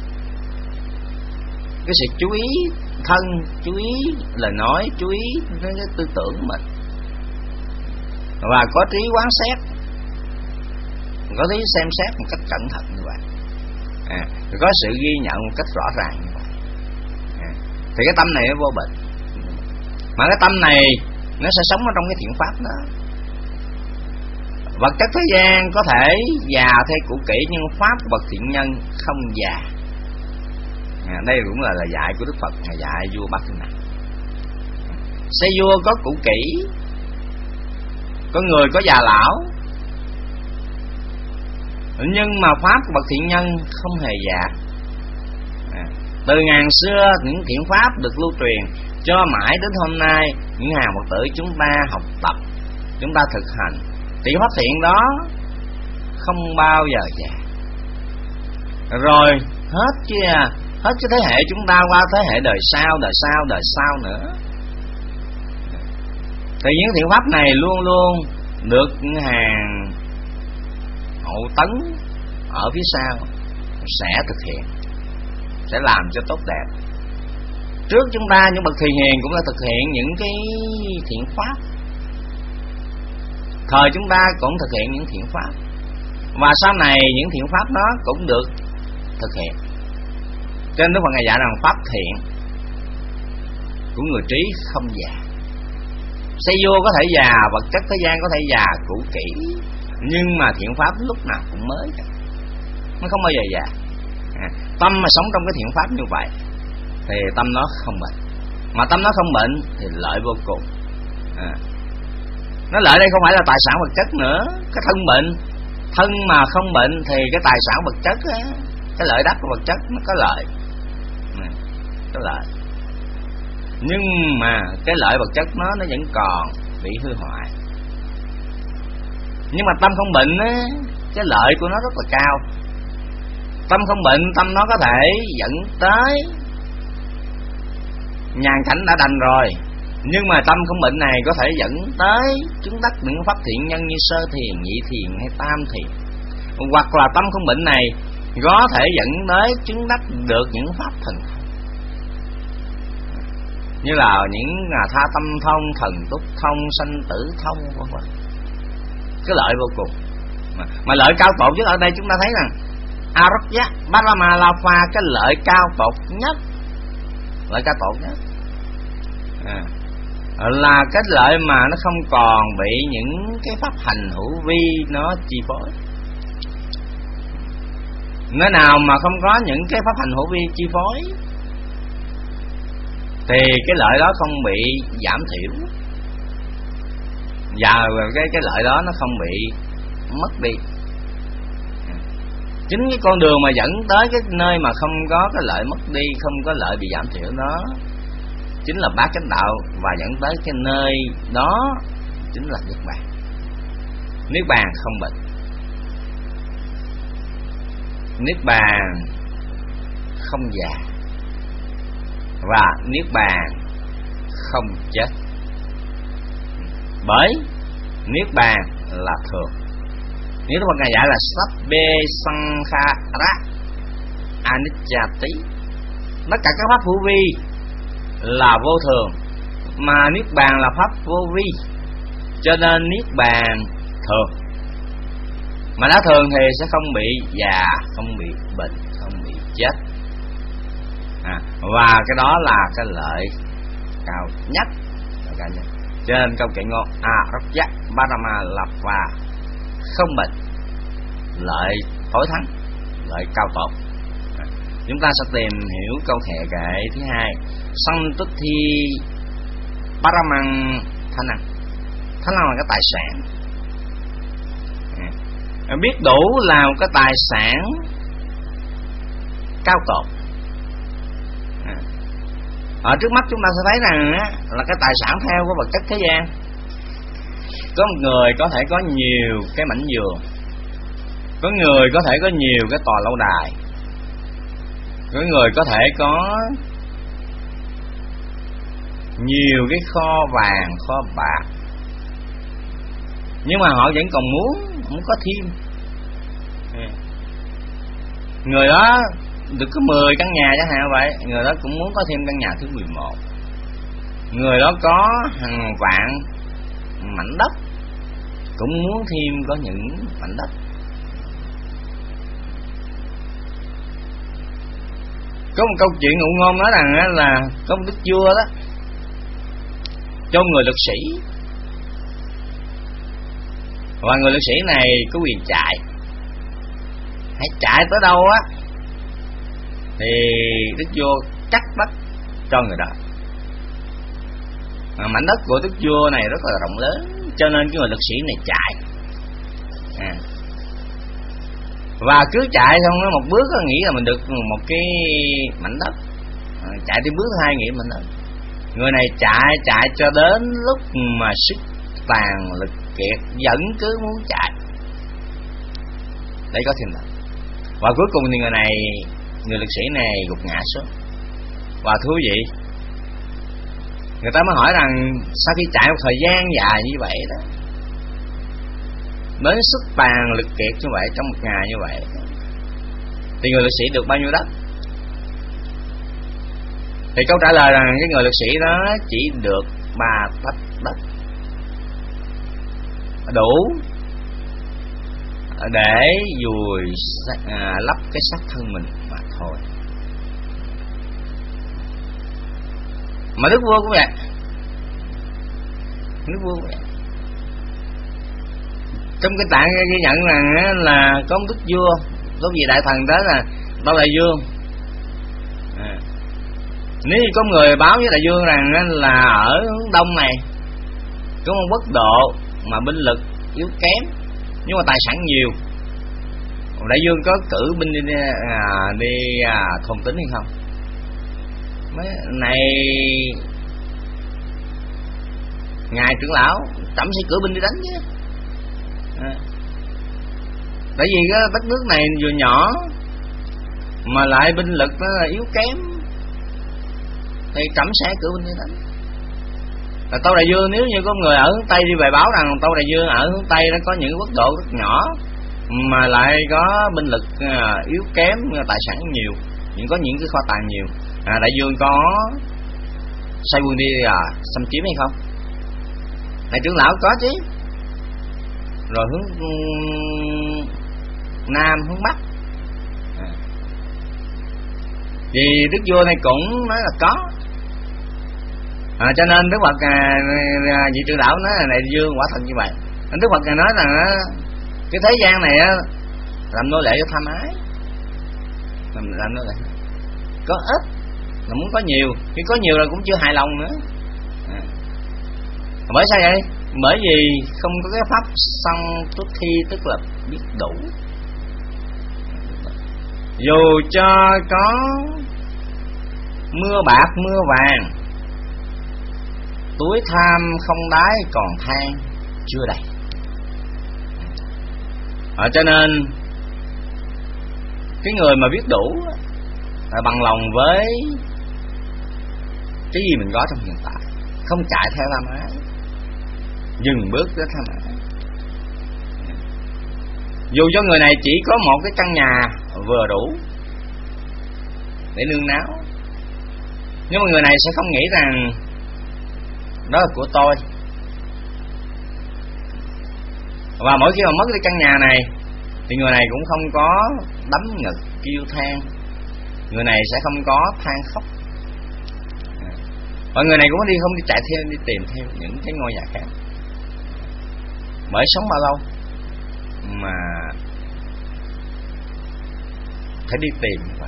cái sự chú ý thân, chú ý lời nói, chú ý đến cái tư tưởng của mình, và có trí quán xét, có trí xem xét một cách cẩn thận như vậy, à, có sự ghi nhận một cách rõ ràng như vậy, à, thì cái tâm này nó vô bệnh. Mà cái tâm này nó sẽ sống ở trong cái thiện pháp đó. Vật chất thế gian có thể già theo cũ kỹ, nhưng pháp của bậc thiện nhân không già. À, đây cũng là lời dạy của Đức Phật ngài dạy vua Ba Tư Nạn. Xây vua có cũ kỹ, có người có già lão, nhưng mà pháp của bậc thiện nhân không hề già. À, từ ngàn xưa những thiện pháp được lưu truyền cho mãi đến hôm nay, những hàng Phật tử chúng ta học tập, chúng ta thực hành, thì pháp thiện đó không bao giờ già. Rồi hết kia, hết cái thế hệ chúng ta qua thế hệ đời sau, đời sau, đời sau nữa, thì những thiện pháp này luôn luôn được những hàng hậu tấn ở phía sau sẽ thực hiện, sẽ làm cho tốt đẹp. Trước chúng ta, những bậc thầy hiền cũng đã thực hiện những cái thiện pháp, thời chúng ta cũng thực hiện những thiện pháp, và sau này những thiện pháp đó cũng được thực hiện. Cho nên Đức Phật ngài dạy rằng pháp thiện của người trí không già. Xây vua có thể già, vật chất thế gian có thể già cũ kỹ, nhưng mà thiện pháp lúc nào cũng mới, nó không bao giờ già. À, tâm mà sống trong cái thiện pháp như vậy thì tâm nó không bệnh, mà tâm nó không bệnh thì lợi vô cùng. À, nó lợi đây không phải là tài sản vật chất nữa. Cái thân bệnh, thân mà không bệnh thì cái tài sản vật chất á, cái lợi đắc của vật chất nó có lợi, à, có lợi, nhưng mà cái lợi vật chất nó nó vẫn còn bị hư hoại. Nhưng mà tâm không bệnh á, cái lợi của nó rất là cao. Tâm không bệnh, tâm nó có thể dẫn tới nhàn cảnh đã đành rồi, nhưng mà tâm không bệnh này có thể dẫn tới chứng đắc những pháp thiện nhân như sơ thiền, nhị thiền hay tam thiền. Hoặc là tâm không bệnh này có thể dẫn tới chứng đắc được những pháp thần thông, như là những tha tâm thông, thần túc thông, sanh tử thông, vân vân. cái lợi vô cùng. Mà, mà lợi cao tột nhất ở đây chúng ta thấy rằng Arokya Paramalapa, cái lợi cao tột nhất, lợi cao tột nhất à, là cái lợi mà nó không còn bị những cái pháp hành hữu vi nó chi phối. Nơi nào mà không có những cái pháp hành hữu vi chi phối thì cái lợi đó không bị giảm thiểu, và cái cái lợi đó nó không bị mất đi. Chính cái con đường mà dẫn tới cái nơi mà không có cái lợi mất đi, không có lợi bị giảm thiểu đó chính là bát chánh đạo, và dẫn tới cái nơi đó chính là niết bàn. Niết bàn không bệnh, niết bàn không già, và niết bàn không chết. Bởi niết bàn là thường. Nếu Đức Phật Ngài dạy là Sabbe Sankhara Anicchati, tất cả các pháp hữu vi là vô thường, mà niết bàn là pháp vô vi, cho nên niết bàn thường. Mà đã thường thì sẽ không bị già, không bị bệnh, không bị chết à, và cái đó là cái lợi cao nhất, lợi cao nhất. Cho nên câu kệ ngôn Arokya Paramalapa, không bệnh, lợi tối thắng, lợi cao tột. à, Chúng ta sẽ tìm hiểu câu kệ kệ thứ hai, Santuthi Paramang Thanang. Thanang là cái tài sản. à, Biết đủ là một cái tài sản cao tột. à, Ở trước mắt chúng ta sẽ thấy rằng á, là cái tài sản theo của vật chất thế gian. Có một người có thể có nhiều cái mảnh vườn, có người có thể có nhiều cái tòa lâu đài, có người có thể có nhiều cái kho vàng, kho bạc, nhưng mà họ vẫn còn muốn muốn có thêm. Người đó được có mười căn nhà chẳng hạn vậy, người đó cũng muốn có thêm căn nhà thứ mười một. Người đó có hàng vạn mảnh đất, cũng muốn thêm có những mảnh đất. Có một câu chuyện ngụ ngôn nói rằng là có một đức vua đó cho người lực sĩ, và người lực sĩ này có quyền chạy. Hãy chạy tới đâu á thì đức vua cắt đất cho người đó. Mà mảnh đất của đức vua này rất là rộng lớn, cho nên cái người lực sĩ này chạy à. Và cứ chạy xong một bước nghĩ là mình được một cái mảnh đất, à, chạy tới bước thứ hai nghĩ mình đất. Người này chạy chạy cho đến lúc mà sức tàn lực kiệt, vẫn cứ muốn chạy để có thêm đất. Và cuối cùng thì người này, người lực sĩ này gục ngã xuống. Và thú vị, người ta mới hỏi rằng sau khi chạy một thời gian dài như vậy đó, đến sức tàn lực kiệt như vậy, trong một ngày như vậy, thì người lực sĩ được bao nhiêu đất? Thì câu trả lời rằng cái người lực sĩ đó chỉ được ba tấc đất, đủ để dùi à, lấp cái xác thân mình mà thôi. Mà đức vua cũng vậy, đức vua cũng vậy. Trong cái tạng ghi nhận rằng là có một đức vua, có vị đại thần đó là Tâu Đại Dương. à. Nếu như có người báo với Đại Dương rằng là ở hướng đông này có một quốc độ mà binh lực yếu kém nhưng mà tài sản nhiều, Đại Dương có cử binh đi à, đi à, thôn tính hay không? Mấy này ngài trưởng lão trẫm sẽ cử binh đi đánh chứ. à. Tại vì cái đất nước này vừa nhỏ mà lại binh lực nó yếu kém thì trẫm sẽ cử binh đi đánh. Là Tâu Đại Dương, nếu như có người ở hướng Tây đi về báo rằng Tâu Đại Dương ở hướng Tây nó có những quốc độ rất nhỏ mà lại có binh lực à, yếu kém, tài sản nhiều, nhưng có những cái kho tàng nhiều, à, Đại Dương có sai quân đi à, xâm chiếm hay không? Đại trưởng lão có chứ. rồi hướng nam, hướng bắc. À. Vì đức vua này cũng nói là có. À, cho nên Đức Phật à, vị trưởng lão nói là này dương quả thật như vậy. Đức Phật nói rằng cái thế gian này á, làm nô lệ cho tham ái, làm, làm nô lệ có ít là muốn có nhiều, khi có nhiều rồi cũng chưa hài lòng nữa. À. Bởi sao vậy? Bởi vì không có cái pháp song tuất thi, tức là biết đủ. Dù cho có mưa bạc mưa vàng, túi tham không đáy còn than chưa đầy. À, cho nên cái người mà biết đủ là bằng lòng với cái gì mình có trong hiện tại, không chạy theo tham ái, dừng bước đến tham ái. Dù cho người này chỉ có một cái căn nhà vừa đủ để nương náu, nhưng mà người này sẽ không nghĩ rằng đó là của tôi. Và mỗi khi mà mất cái căn nhà này thì người này cũng không có đấm ngực kêu than, người này sẽ không có than khóc. Và người này cũng đi không đi chạy theo, đi tìm theo những cái ngôi nhà khác. Bởi sống bao lâu mà phải đi tìm như vậy.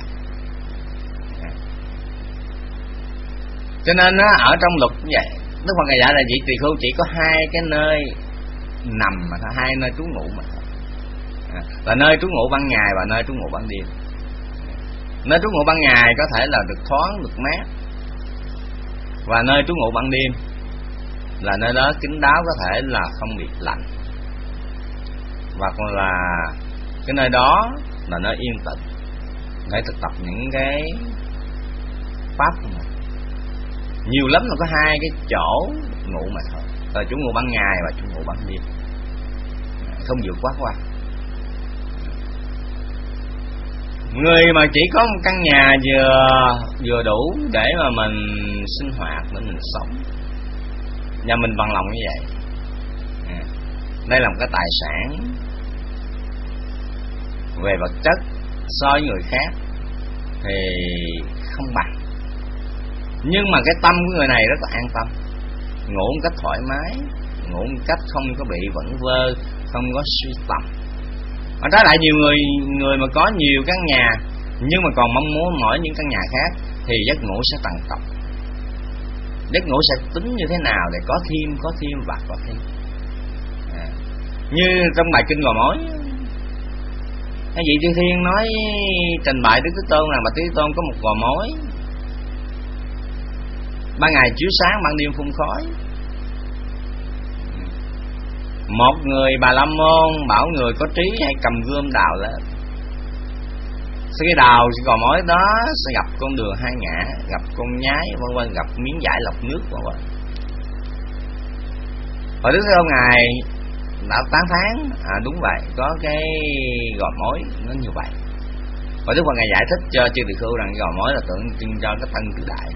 Cho nên á, ở trong luật như vậy, Đức Phật Ngài dạy là vị tỳ khưu chỉ có hai cái nơi nằm mà thôi, hai nơi trú ngụ mà thôi. À, là nơi trú ngụ ban ngày và nơi trú ngụ ban đêm. Nơi trú ngụ ban ngày có thể là được thoáng, được mát, và nơi trú ngụ ban đêm là nơi đó kín đáo, có thể là không bị lạnh, và còn là cái nơi đó là nơi yên tĩnh để thực tập những cái pháp của mình. Nhiều lắm là có hai cái chỗ ngủ mà thôi, là chỗ ngủ ban ngày và chỗ ngủ ban đêm, không vượt quá qua. Người mà chỉ có một căn nhà vừa vừa đủ để mà mình sinh hoạt, để mình sống, và mình bằng lòng như vậy, à, đây là một cái tài sản về vật chất so với người khác thì không bằng. Nhưng mà cái tâm của người này rất là an tâm, ngủ một cách thoải mái, ngủ một cách không có bị vẩn vơ, không có suy tầm. Mà trái lại nhiều người người mà có nhiều căn nhà nhưng mà còn mong muốn mở những căn nhà khác thì giấc ngủ sẽ tăng tốc. Giấc ngủ sẽ tính như thế nào để có thêm, có thêm và có thêm. À, như trong bài kinh Gò Mối, cái vị Chư Thiên nói trình bày Đức Thế Tôn rằng mà Thế Tôn có một gò mối, ban ngày chiếu sáng, ban đêm phun khói. Một người Bà La Môn bảo người có trí hãy cầm gươm đào lên. Sau khi đào gò mối đó sẽ gặp con đường hai ngã, gặp con nhái vân vân, gặp miếng vải lọc nước vân vân. Và Đức Thế Tôn Ngài đã tán thán, à đúng vậy, có cái gò mối nó như vậy. Và Đức Phật Ngài giải thích cho chư tỳ khưu rằng gò mối là tượng trưng cho cái thân tự đại.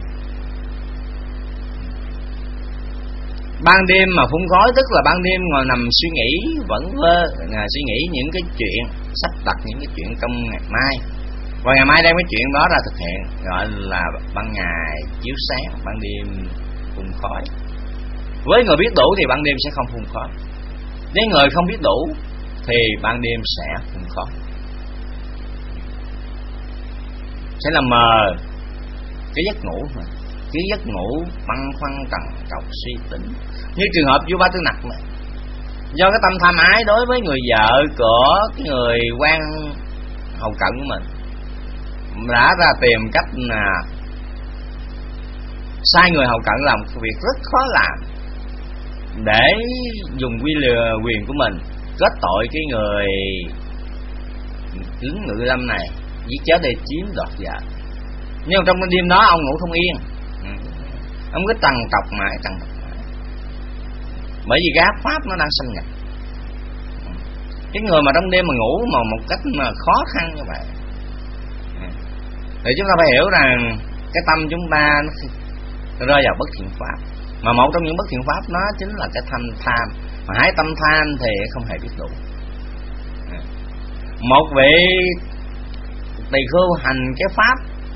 Ban đêm mà phun khói tức là ban đêm ngồi nằm suy nghĩ vẩn vơ, suy nghĩ những cái chuyện sắp đặt, những cái chuyện trong ngày mai, và ngày mai đem cái chuyện đó ra thực hiện, gọi là ban ngày chiếu sáng, ban đêm phun khói. Với người biết đủ thì ban đêm sẽ không phun khói, với người không biết đủ thì ban đêm sẽ phun khói, sẽ làm mờ cái giấc ngủ mà. Cái giấc ngủ băn khoăn trần trọc suy tính, như trường hợp vua Ba Tư Nặc này, do cái tâm tham ái đối với người vợ của cái người quan hầu cận của mình, đã ra tìm cách là sai người hầu cận làm việc rất khó làm để dùng quy lừa quyền của mình kết tội cái người lính ngự lâm này, giết chết để chiếm đoạt vợ. Nhưng trong cái đêm đó ông ngủ không yên, ông cứ trằn trọc mãi, trằn trọc mãi, bởi vì cái ác pháp nó đang xâm nhập. Cái người mà trong đêm mà ngủ mà một cách mà khó khăn như vậy thì chúng ta phải hiểu rằng cái tâm chúng ta nó rơi vào bất thiện pháp, mà một trong những bất thiện pháp đó chính là cái tham tham mà hái tâm tham thì không hề biết đủ. Một vị tỳ khưu hành cái pháp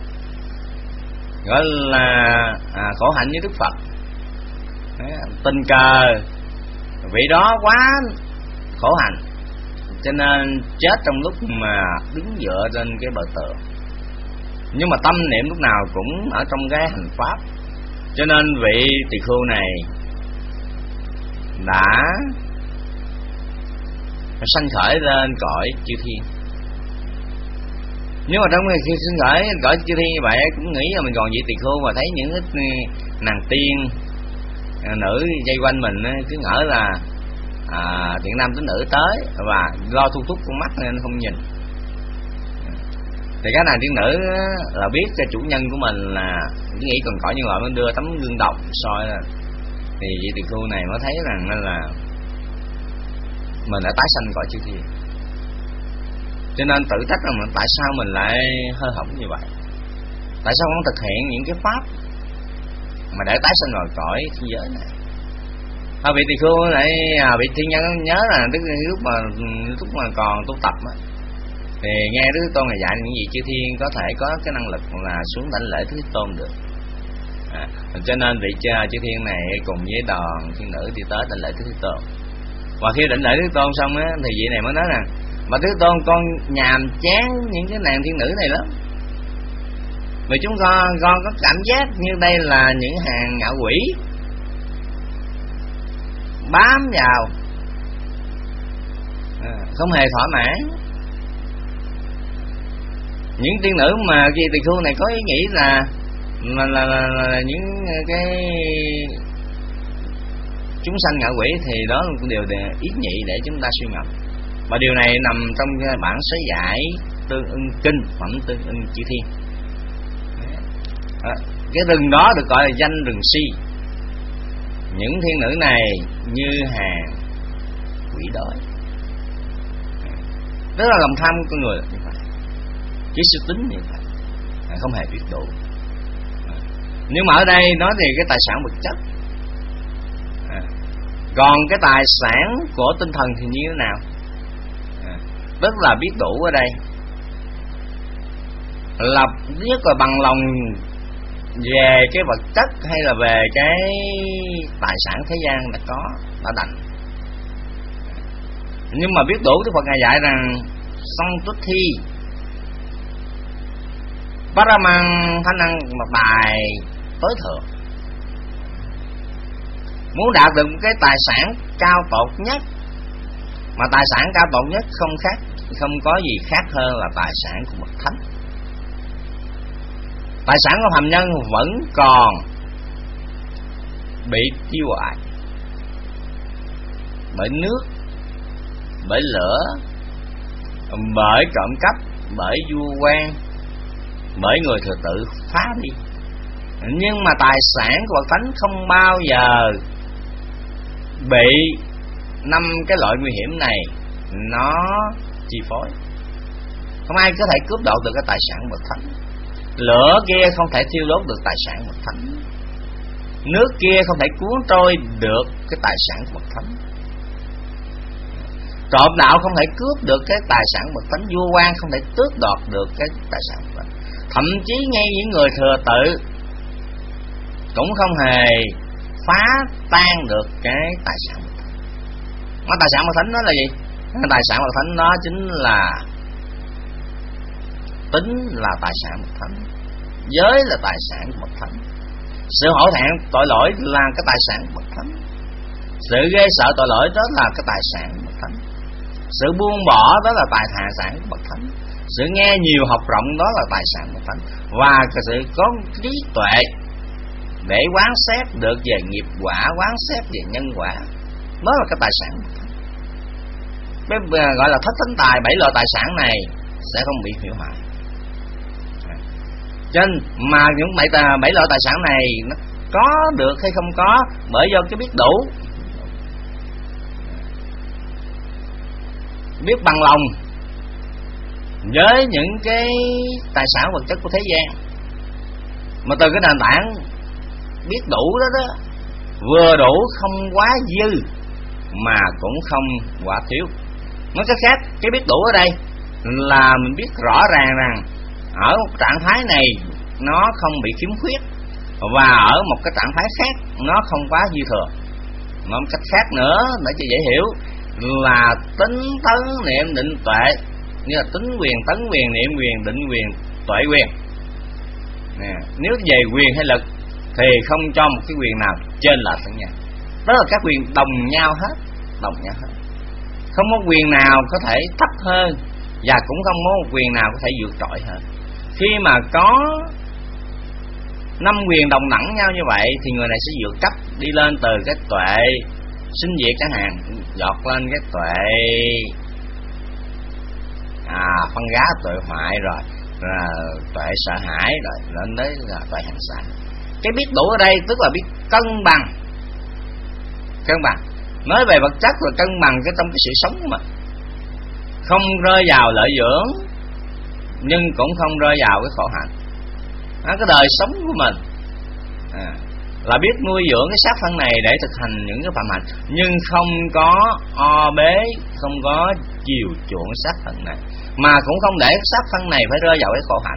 gọi là à, khổ hạnh với Đức Phật, tình cờ vị đó quá khổ hạnh cho nên chết trong lúc mà đứng dựa trên cái bờ tường, nhưng mà tâm niệm lúc nào cũng ở trong cái hành pháp, cho nên vị tỳ khưu này đã sanh khởi lên cõi chư thiên. Nhưng mà trong khi sinh khởi cõi chư thiên như vậy cũng nghĩ là mình còn vị tỳ khưu, mà thấy những ít nàng tiên nữ dây quanh mình cứ ngỡ là à, thiện nam tín nữ tới và lo thu thúc con mắt nên không nhìn. Thì các nàng tiên nữ là biết cho chủ nhân của mình là cứ nghĩ còn cõi nhân loại, mới đưa tấm gương đồng soi lên. Thì vị tỳ khưu này mới thấy rằng nên là mình đã tái sanh cõi chư thiên, cho nên tự trách rằng tại sao mình lại hơi hỏng như vậy, tại sao không thực hiện những cái pháp mà để tái sanh vào cõi thiên giới này. À, vị tỳ khưu này à, vị thiên nhân nhớ là tức lúc mà lúc mà còn tu tập á, thì nghe Đức Thế Tôn này dạy những gì chư thiên có thể có cái năng lực là xuống đảnh lễ Đức Thế Tôn được. À, cho nên vị chư thiên này cùng với đoàn thiên nữ đi tới đảnh lễ Đức Thế Tôn. Và khi đảnh lễ Đức Thế Tôn xong á, thì vị này mới nói rằng mà Đức Thế Tôn con nhàm chán những cái nàng thiên nữ này lắm, vì chúng con con có cảm giác như đây là những hàng ngạ quỷ bám vào, à, không hề thỏa mãn. Những tiên nữ mà kỳ tỳ khưu này có ý nghĩ là là, là, là, là những cái chúng sanh ngạ quỷ, thì đó là một điều ý nhị để chúng ta suy ngẫm. Và điều này nằm trong bản sớ giải Tương Ưng Kinh, phẩm Tương Ưng Chư Thiên. À, cái rừng đó được gọi là danh rừng si. Những thiên nữ này như hàng quỷ đói, rất là lòng tham của con người như vậy, chỉ sự tính như vậy, không hề biết đủ. Nhưng mà ở đây nói thì cái tài sản vật chất, à, còn cái tài sản của tinh thần thì như thế nào? À, rất là biết đủ ở đây là nhất là bằng lòng về cái vật chất hay là về cái tài sản thế gian đã có, đã đành. Nhưng mà biết đủ, Đức Phật ngài dạy rằng Santuthi Paramang Thánh năng một bài tối thượng. Muốn đạt được cái tài sản cao tột nhất, mà tài sản cao tột nhất không khác, không có gì khác hơn là tài sản của bậc thánh. Tài sản của phàm nhân vẫn còn bị tiêu hoại bởi nước, bởi lửa, bởi trộm cắp, bởi vua quan, bởi người thừa tự phá đi. Nhưng mà tài sản của bậc thánh không bao giờ bị năm cái loại nguy hiểm này nó chi phối. Không ai có thể cướp đoạt được cái tài sản bậc thánh. Lửa kia không thể thiêu đốt được tài sản bậc thánh. Nước kia không thể cuốn trôi được cái tài sản bậc thánh. Trộm đạo không thể cướp được cái tài sản bậc thánh. Vua quan không thể tước đoạt được cái tài sản bậc thánh. Thậm chí ngay những người thừa tự cũng không hề phá tan được cái tài sản bậc thánh. Mà tài sản bậc thánh đó là gì? Cái tài sản bậc thánh đó chính là tính là tài sản bậc thánh, giới là tài sản của bậc thánh, sự hổ thẹn tội lỗi là cái tài sản của bậc thánh, sự ghê sợ tội lỗi đó là cái tài sản của bậc thánh, sự buông bỏ đó là tài sản của bậc thánh, sự nghe nhiều học rộng đó là tài sản của bậc thánh, và cái sự có trí tuệ để quán xét được về nghiệp quả, quán xét về nhân quả, đó là cái tài sản của bậc thánh. Cái gọi là thất thánh tài, bảy loại tài sản này sẽ không bị hủy hoại. Cho nên mà những bảy, bảy loại tài sản này nó có được hay không có bởi do cái biết đủ, biết bằng lòng với những cái tài sản vật chất của thế gian. Mà từ cái nền tảng biết đủ đó đó, vừa đủ không quá dư, mà cũng không quá thiếu. Nói cách khác, cái biết đủ ở đây là mình biết rõ ràng rằng ở một trạng thái này nó không bị khiếm khuyết, và ở một cái trạng thái khác nó không quá dư thừa. Nói một cách khác nữa để cho dễ hiểu là tính tấn niệm định tuệ, như là tính quyền, tấn quyền, niệm quyền, định quyền, tuệ quyền. Nè, nếu về quyền hay lực thì không cho một cái quyền nào trên lệch lẫn nhau. Đó là các quyền đồng nhau hết, đồng nhau hết. Không có quyền nào có thể thấp hơn, và cũng không có một quyền nào có thể vượt trội hơn. Khi mà có năm quyền đồng đẳng nhau như vậy thì người này sẽ vượt cấp đi lên từ cái tuệ sinh diệt chẳng hạn, dọt lên cái tuệ à phân gá, tuệ hoại, rồi là tuệ sợ hãi, rồi lên tới là tuệ hành xả. Cái biết đủ ở đây tức là biết cân bằng. Cân bằng nói về vật chất là cân bằng cái trong cái sự sống của mình, không rơi vào lợi dưỡng nhưng cũng không rơi vào cái khổ hạnh. À, cái đời sống của mình à, là biết nuôi dưỡng cái xác thân này để thực hành những cái phạm hạnh, nhưng không có o bế, không có chiều chuộng xác thân này, mà cũng không để cái xác thân này phải rơi vào cái khổ hạnh.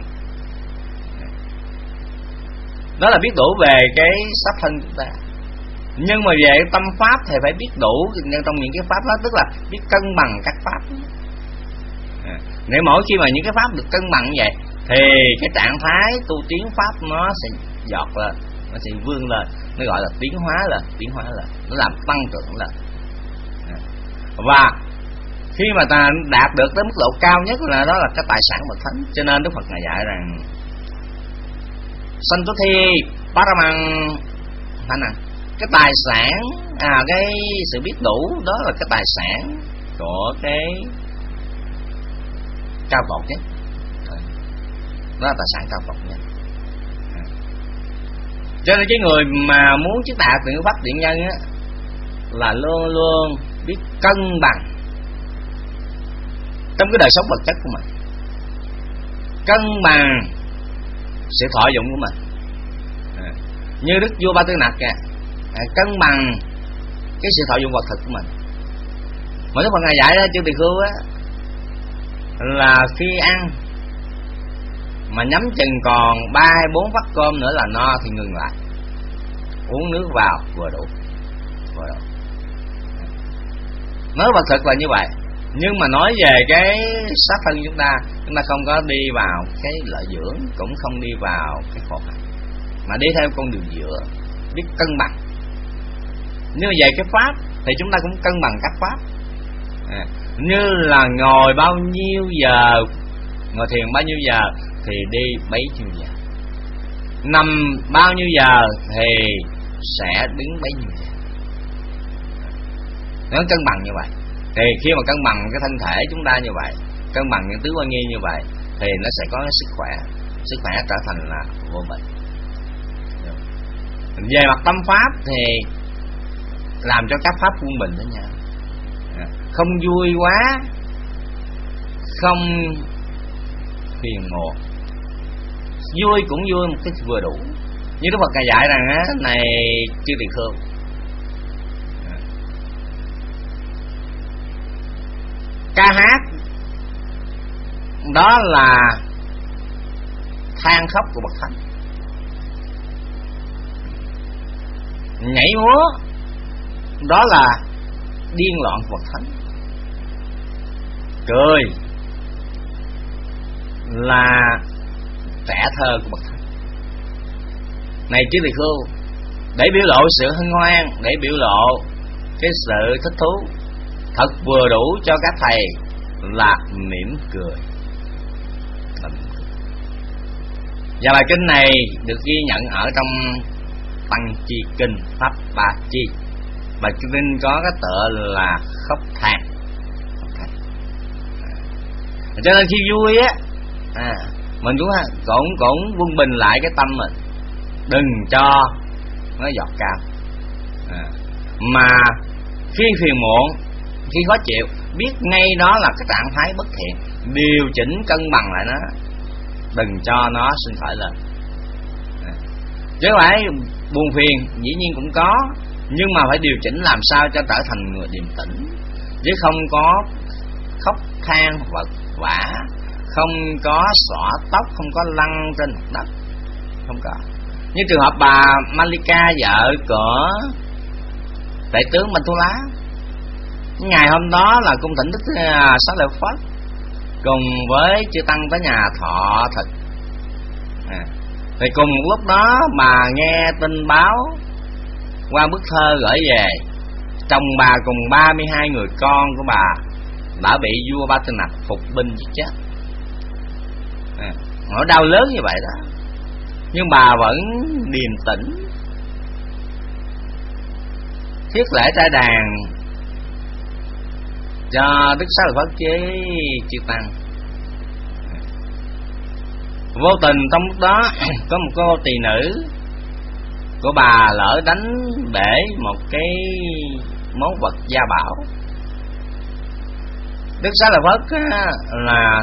Đó là biết đủ về cái xác thân chúng ta. Nhưng mà về tâm pháp thì phải biết đủ trong những cái pháp đó, tức là biết cân bằng các pháp. À, nếu mỗi khi mà những cái pháp được cân bằng như vậy thì cái trạng thái tu tiến pháp nó sẽ giọt lên, nó sẽ vươn lên, nó gọi là tiến hóa lên, tiến hóa lên, nó làm tăng trưởng lên. À, và khi mà ta đạt được tới mức độ cao nhất là đó là cái tài sản bậc thánh. Cho nên Đức Phật ngài dạy rằng Santuthi Paramang Thana, cái tài sản à cái sự biết đủ đó là cái tài sản của cái cao tột nhất. Đó là tài sản cao tột nhất. À. Cho nên cái người mà muốn chứng đạt được pháp điện nhân á là luôn luôn biết cân bằng trong cái đời sống vật chất của mình, cân bằng sự thọ dụng của mình. À, như Đức Vua Ba Tư Nặc kìa, à, cân bằng cái sự thọ dụng vật thực của mình. Mà Đức Phật ngài dạy đó, Chư Tỳ Khưu á, là khi ăn mà nhắm chừng còn ba hay bốn vắt cơm nữa là no thì ngừng lại, uống nước vào vừa đủ, vừa đủ. Nói vật thực là như vậy. Nhưng mà nói về cái xác thân chúng ta, chúng ta không có đi vào cái lợi dưỡng, cũng không đi vào cái khổ hạnh, mà đi theo con đường giữa, biết cân bằng. Như về cái pháp thì chúng ta cũng cân bằng các pháp. À, như là ngồi bao nhiêu giờ, ngồi thiền bao nhiêu giờ thì đi bấy nhiêu giờ, nằm bao nhiêu giờ thì sẽ đứng bấy nhiêu giờ. Nó cân bằng như vậy. Thì khi mà cân bằng cái thân thể chúng ta như vậy, cân bằng những tứ quan nghi như vậy, thì nó sẽ có cái sức khỏe, sức khỏe trở thành là vô bệnh. Về mặt tâm pháp thì làm cho các pháp quân bình với nhau, không vui quá, không phiền muộn, vui cũng vui một cái vừa đủ. Như Đức Phật ngài dạy rằng á, này Chư Tỳ Khưu, ca hát đó là than khóc của bậc thánh, nhảy múa đó là điên loạn của bậc thánh, cười là trẻ thơ của bậc thánh. Này Chư Tỳ Khưu, để biểu lộ sự hân hoan, để biểu lộ cái sự thích thú thật vừa đủ cho các thầy là mỉm cười. Và bài kinh này được ghi nhận ở trong Tăng Chi Kinh Pháp Ba Chi. Bài kinh có cái tựa là khóc than. Cho nên khi vui á, à, mình cũng cũng cũng quân bình lại cái tâm mình, đừng cho nó giọt cao. À, mà khi phiền muộn, khi khó chịu, biết ngay đó là cái trạng thái bất thiện, điều chỉnh cân bằng lại nó, đừng cho nó sinh khởi lên. À, chứ không phải buồn phiền dĩ nhiên cũng có, Nhưng mà phải điều chỉnh làm sao cho trở thành người điềm tĩnh, chứ không có khóc than vật vã, không có xõa tóc, không có lăn trên mặt đất, không có. Như trường hợp bà Malika, vợ của Tể tướng Manthula, ngày hôm đó là cung thỉnh Đức Xá Lợi Phất cùng với chư tăng tới nhà thọ thực. À, thì cùng lúc đó bà nghe tin báo qua bức thơ gửi về, chồng bà cùng ba mươi hai người con của bà đã bị vua Ba Tư Nặc phục binh giết chết. À, nỗi đau lớn như vậy đó, nhưng bà vẫn điềm tĩnh thiết lễ trai đàn cho Đức Xá Lợi Phất với chư tăng. Vô tình trong lúc đó có một cô tỳ nữ của bà lỡ đánh bể một cái món vật gia bảo. Đức Xá Lợi Phất là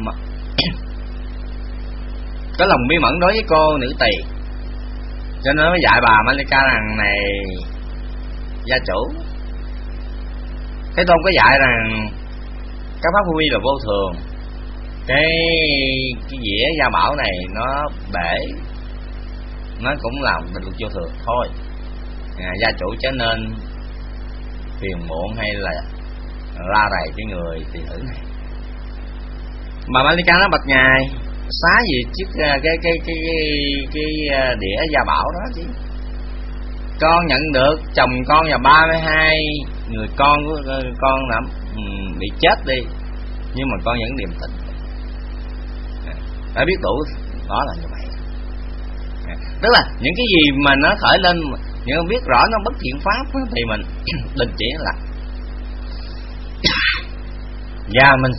có lòng bí mẫn đối với cô nữ tỳ, cho nên mới dạy bà Malika rằng này gia chủ, Thế Tôn có dạy rằng các pháp huy là vô thường, cái cái dĩa gia bảo này nó bể, nó cũng là định luật vô thường thôi. À, gia chủ chớ nên phiền muộn hay là la rầy cái người tỳ nữ này. Bà Malika nó bạch ngài xá gì chiếc cái cái cái cái cái đĩa gia bảo đó chứ. Con nhận được chồng con và ba mươi hai người con của con đã bị chết đi, nhưng mà con vẫn điềm tĩnh. Đã biết đủ đó là như vậy. Tức là những cái gì mà nó khởi lên, nhưng không biết rõ nó bất thiện pháp thì mình đình chỉ nó lại và mình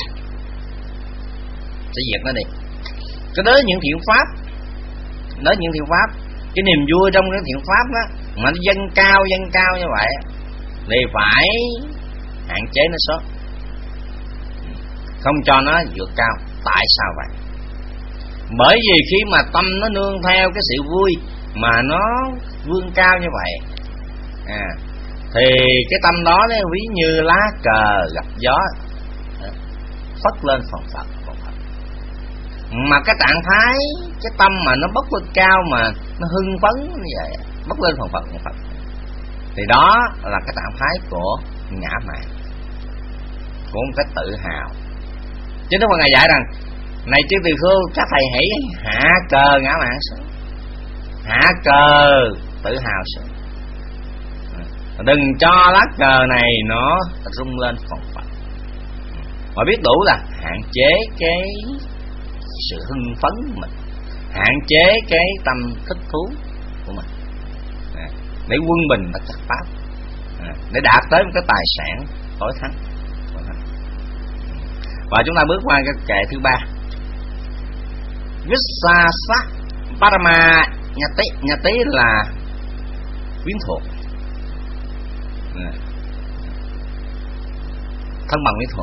sẽ diệt nó đi. Cái đó những thiện pháp, đó những thiện pháp, cái niềm vui trong cái thiện pháp đó mà nó dâng cao dâng cao như vậy thì phải hạn chế nó sớm, không cho nó vượt cao. Tại sao vậy? Bởi vì khi mà tâm nó nương theo cái sự vui mà nó vươn cao như vậy, à, thì cái tâm đó nó ví như lá cờ gặp gió phất lên phồng phật phồng phật. Mà cái trạng thái, cái tâm mà nó bốc lên cao, mà nó hưng phấn như vậy, bốc lên phồng phật phồng phật, thì đó là cái trạng thái của ngã mạn, của một cái tự hào. Chứ Đức Phật Ngài dạy rằng này chư tỳ khưu, các thầy hãy hạ cờ ngã mạn xuống, hạ cờ tự hào xuống, đừng cho lá cờ này nó rung lên phồng phật. Mà biết đủ là hạn chế cái sự hưng phấn của mình, hạn chế cái tâm thích thú của mình, để quân bình bất trắc pháp, để đạt tới một cái tài sản tối thắng. Và chúng ta bước qua cái kệ thứ ba, Vissasa Parama Nhati. Nhati là quyến thuộc, thân bằng quyến thuộc.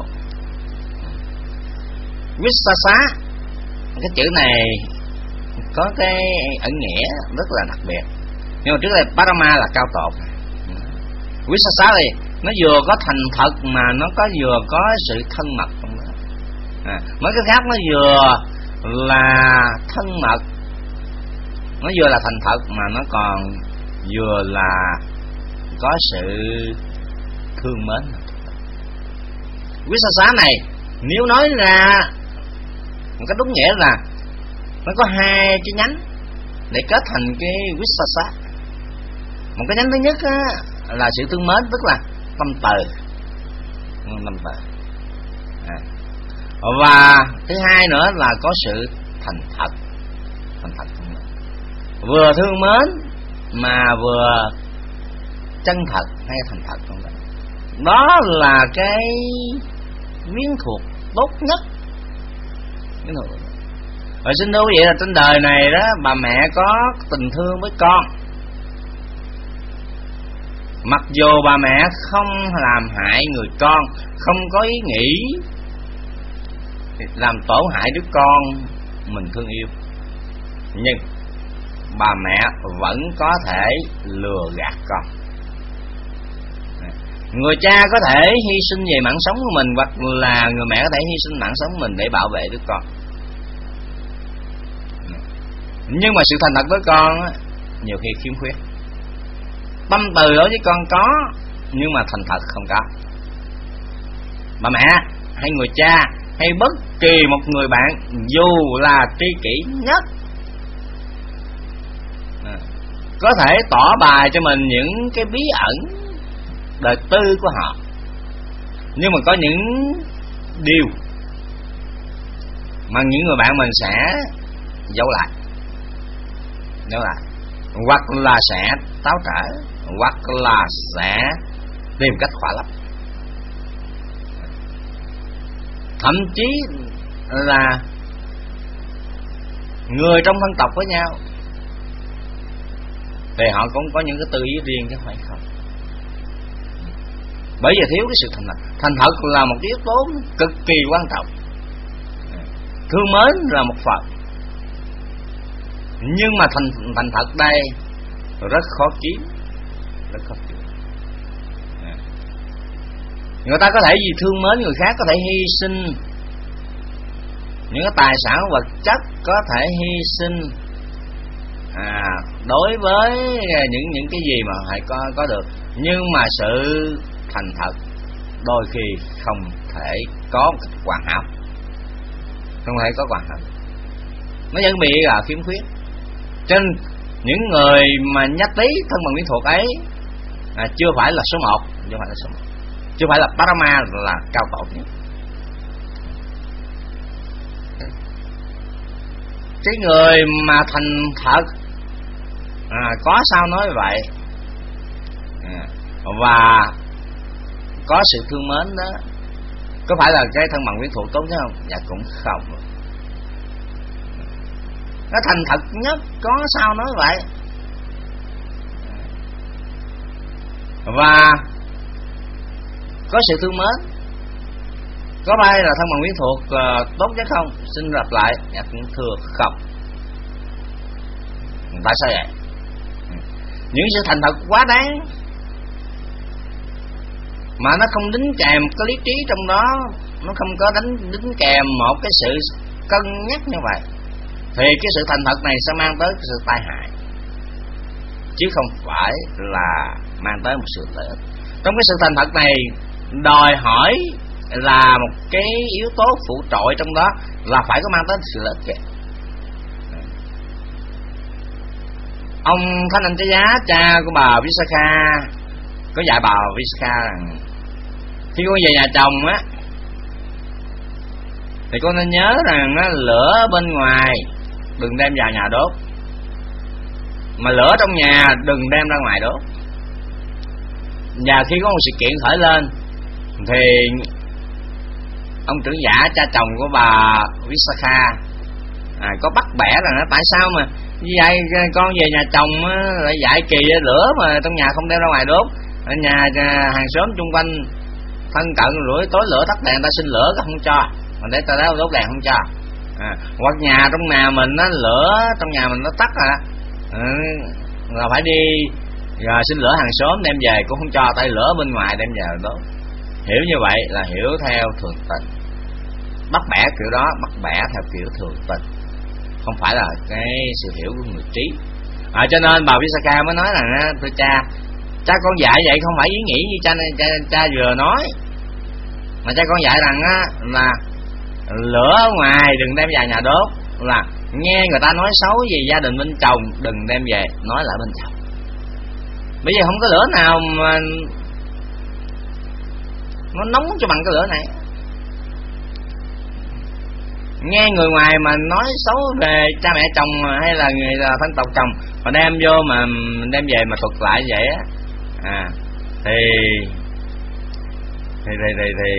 Vissasa, cái chữ này có cái ẩn nghĩa rất là đặc biệt. Nhưng mà trước đây Parama là cao tột, Vissasa thì nó vừa có thành thật mà nó có vừa có sự thân mật trong đó. À, nói cái khác, nó vừa là thân mật, nó vừa là thành thật mà nó còn vừa là có sự thương mến. Vissasa này nếu nói ra một cái đúng nghĩa là nó có hai cái nhánh để kết thành cái Vissasa. Một cái nhánh thứ nhất á, là sự thương mến, tức là tâm từ, tâm từ. À. Và thứ hai nữa là có sự thành thật, thành thật, vừa thương mến mà vừa chân thật hay thành thật không đó. Đó là cái quyến thuộc tốt nhất. Quyến thuộc. Và xin thú vậy là trên đời này đó, bà mẹ có tình thương với con, mặc dù bà mẹ không làm hại người con, không có ý nghĩ làm tổn hại đứa con mình thương yêu, nhưng bà mẹ vẫn có thể lừa gạt con. Người cha có thể hy sinh về mạng sống của mình, hoặc là người mẹ có thể hy sinh mạng sống của mình để bảo vệ đứa con. Nhưng mà sự thành thật với con á, nhiều khi khiếm khuyết. Tâm từ đối với con có, nhưng mà thành thật không có. Bà mẹ hay người cha hay bất kỳ một người bạn dù là tri kỷ nhất có thể tỏ bài cho mình những cái bí ẩn đời tư của họ, nhưng mà có những điều mà những người bạn mình sẽ giấu lại, giấu lại, hoặc là sẽ táo trở, hoặc là sẽ tìm cách khỏa lấp. Thậm chí là người trong thân tộc với nhau thì họ cũng có những cái tư ý riêng chứ không phải không. Bởi vì thiếu cái sự thành thật. Thành thật là một yếu tố cực kỳ quan trọng. Thương mến là một phần, nhưng mà thành thành thật đây rất khó kiếm, rất khó kiếm. Người ta có thể vì thương mến người khác có thể hy sinh những cái tài sản vật chất, có thể hy sinh à, đối với những những cái gì mà phải có có được, nhưng mà sự thành thật đôi khi không thể có một cách hoàn hảo, không thể có hoàn hảo, nó vẫn bị là khiếm khuyết. Cho nên những người mà nhất trí thân bằng quyến thuộc ấy à, chưa phải là số một, chưa phải là số một, chưa phải là Parama, là cao tổ nhất. Cái người mà thành thật à, có sao nói vậy à, và có sự thương mến đó, có phải là cái thân bằng quyến thuộc tốt nhất không? Dạ cũng không. Nó thành thật nhất, có sao nói vậy. Và có sự thương mến, có phải là thân bằng quyến thuộc uh, tốt nhất không? Xin lặp lại. Dạ cũng thưa không. Tại sao vậy? Những sự thành thật quá đáng mà nó không đính kèm có lý trí trong đó, nó không có đánh đính kèm một cái sự cân nhắc như vậy, thì cái sự thành thật này sẽ mang tới cái sự tai hại, chứ không phải là mang tới một sự lợi ích. Trong cái sự thành thật này đòi hỏi là một cái yếu tố phụ trội trong đó là phải có mang tới sự lợi ích kìa. Ông Thanh Anh Trái Giá, cha của bà Visakha, có dạy bà Visakha rằng khi con về nhà chồng á thì con nên nhớ rằng á, lửa bên ngoài đừng đem vào nhà đốt, mà lửa trong nhà đừng đem ra ngoài đốt. Và khi có một sự kiện khởi lên thì ông trưởng giả, cha chồng của bà Visakha à, có bắt bẻ rằng nó tại sao mà vậy con về nhà chồng lại dạy kỳ lửa mà trong nhà không đem ra ngoài đốt. Ở nhà, nhà hàng xóm chung quanh thân cận rủi tối lửa tắt đèn, ta xin lửaก็không cho, mà để ta đốt đốt đèn không cho. À, hoặc nhà trong nhà mình nó lửa trong nhà mình nó tắt à, à là phải đi rồi xin lửa hàng xóm đem về cũng không cho, tay lửa bên ngoài đem về đốt. Hiểu như vậy là hiểu theo thường tình, bắt bẻ kiểu đó bắt bẻ theo kiểu thường tình, không phải là cái sự hiểu của người trí. À, cho nên bà Visakha mới nói là thưa cha, cha con dạy vậy không phải ý nghĩ như cha cha, cha vừa nói, mà cha con dạy rằng á là lửa ở ngoài đừng đem vào nhà đốt, là nghe người ta nói xấu về gia đình bên chồng đừng đem về nói lại bên chồng. Bây giờ không có lửa nào mà nó nóng cho bằng cái lửa này. Nghe người ngoài mà nói xấu về cha mẹ chồng hay là người là thân tộc chồng mà đem vô mà đem về mà thuật lại vậy á à, thì thì thì thì, thì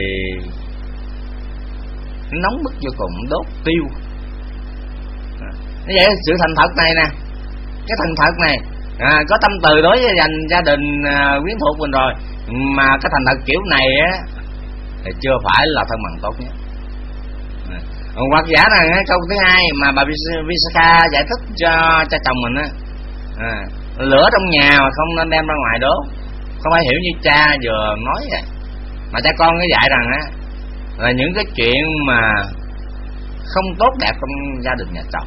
nóng bức vô cùng, đốt tiêu. À, như vậy sự thành thật này nè, cái thành thật này à, có tâm từ đối với dành gia đình à, quyến thuộc mình rồi, mà cái thành thật kiểu này á thì chưa phải là thân bằng tốt nhất. À, hoặc giả rằng cái câu thứ hai mà bà Visakha giải thích cho cha chồng mình á à, lửa trong nhà mà không nên đem ra ngoài đốt, Không phải hiểu như cha vừa nói vậy. Mà cha con có dạy rằng á, là những cái chuyện mà không tốt đẹp trong gia đình nhà chồng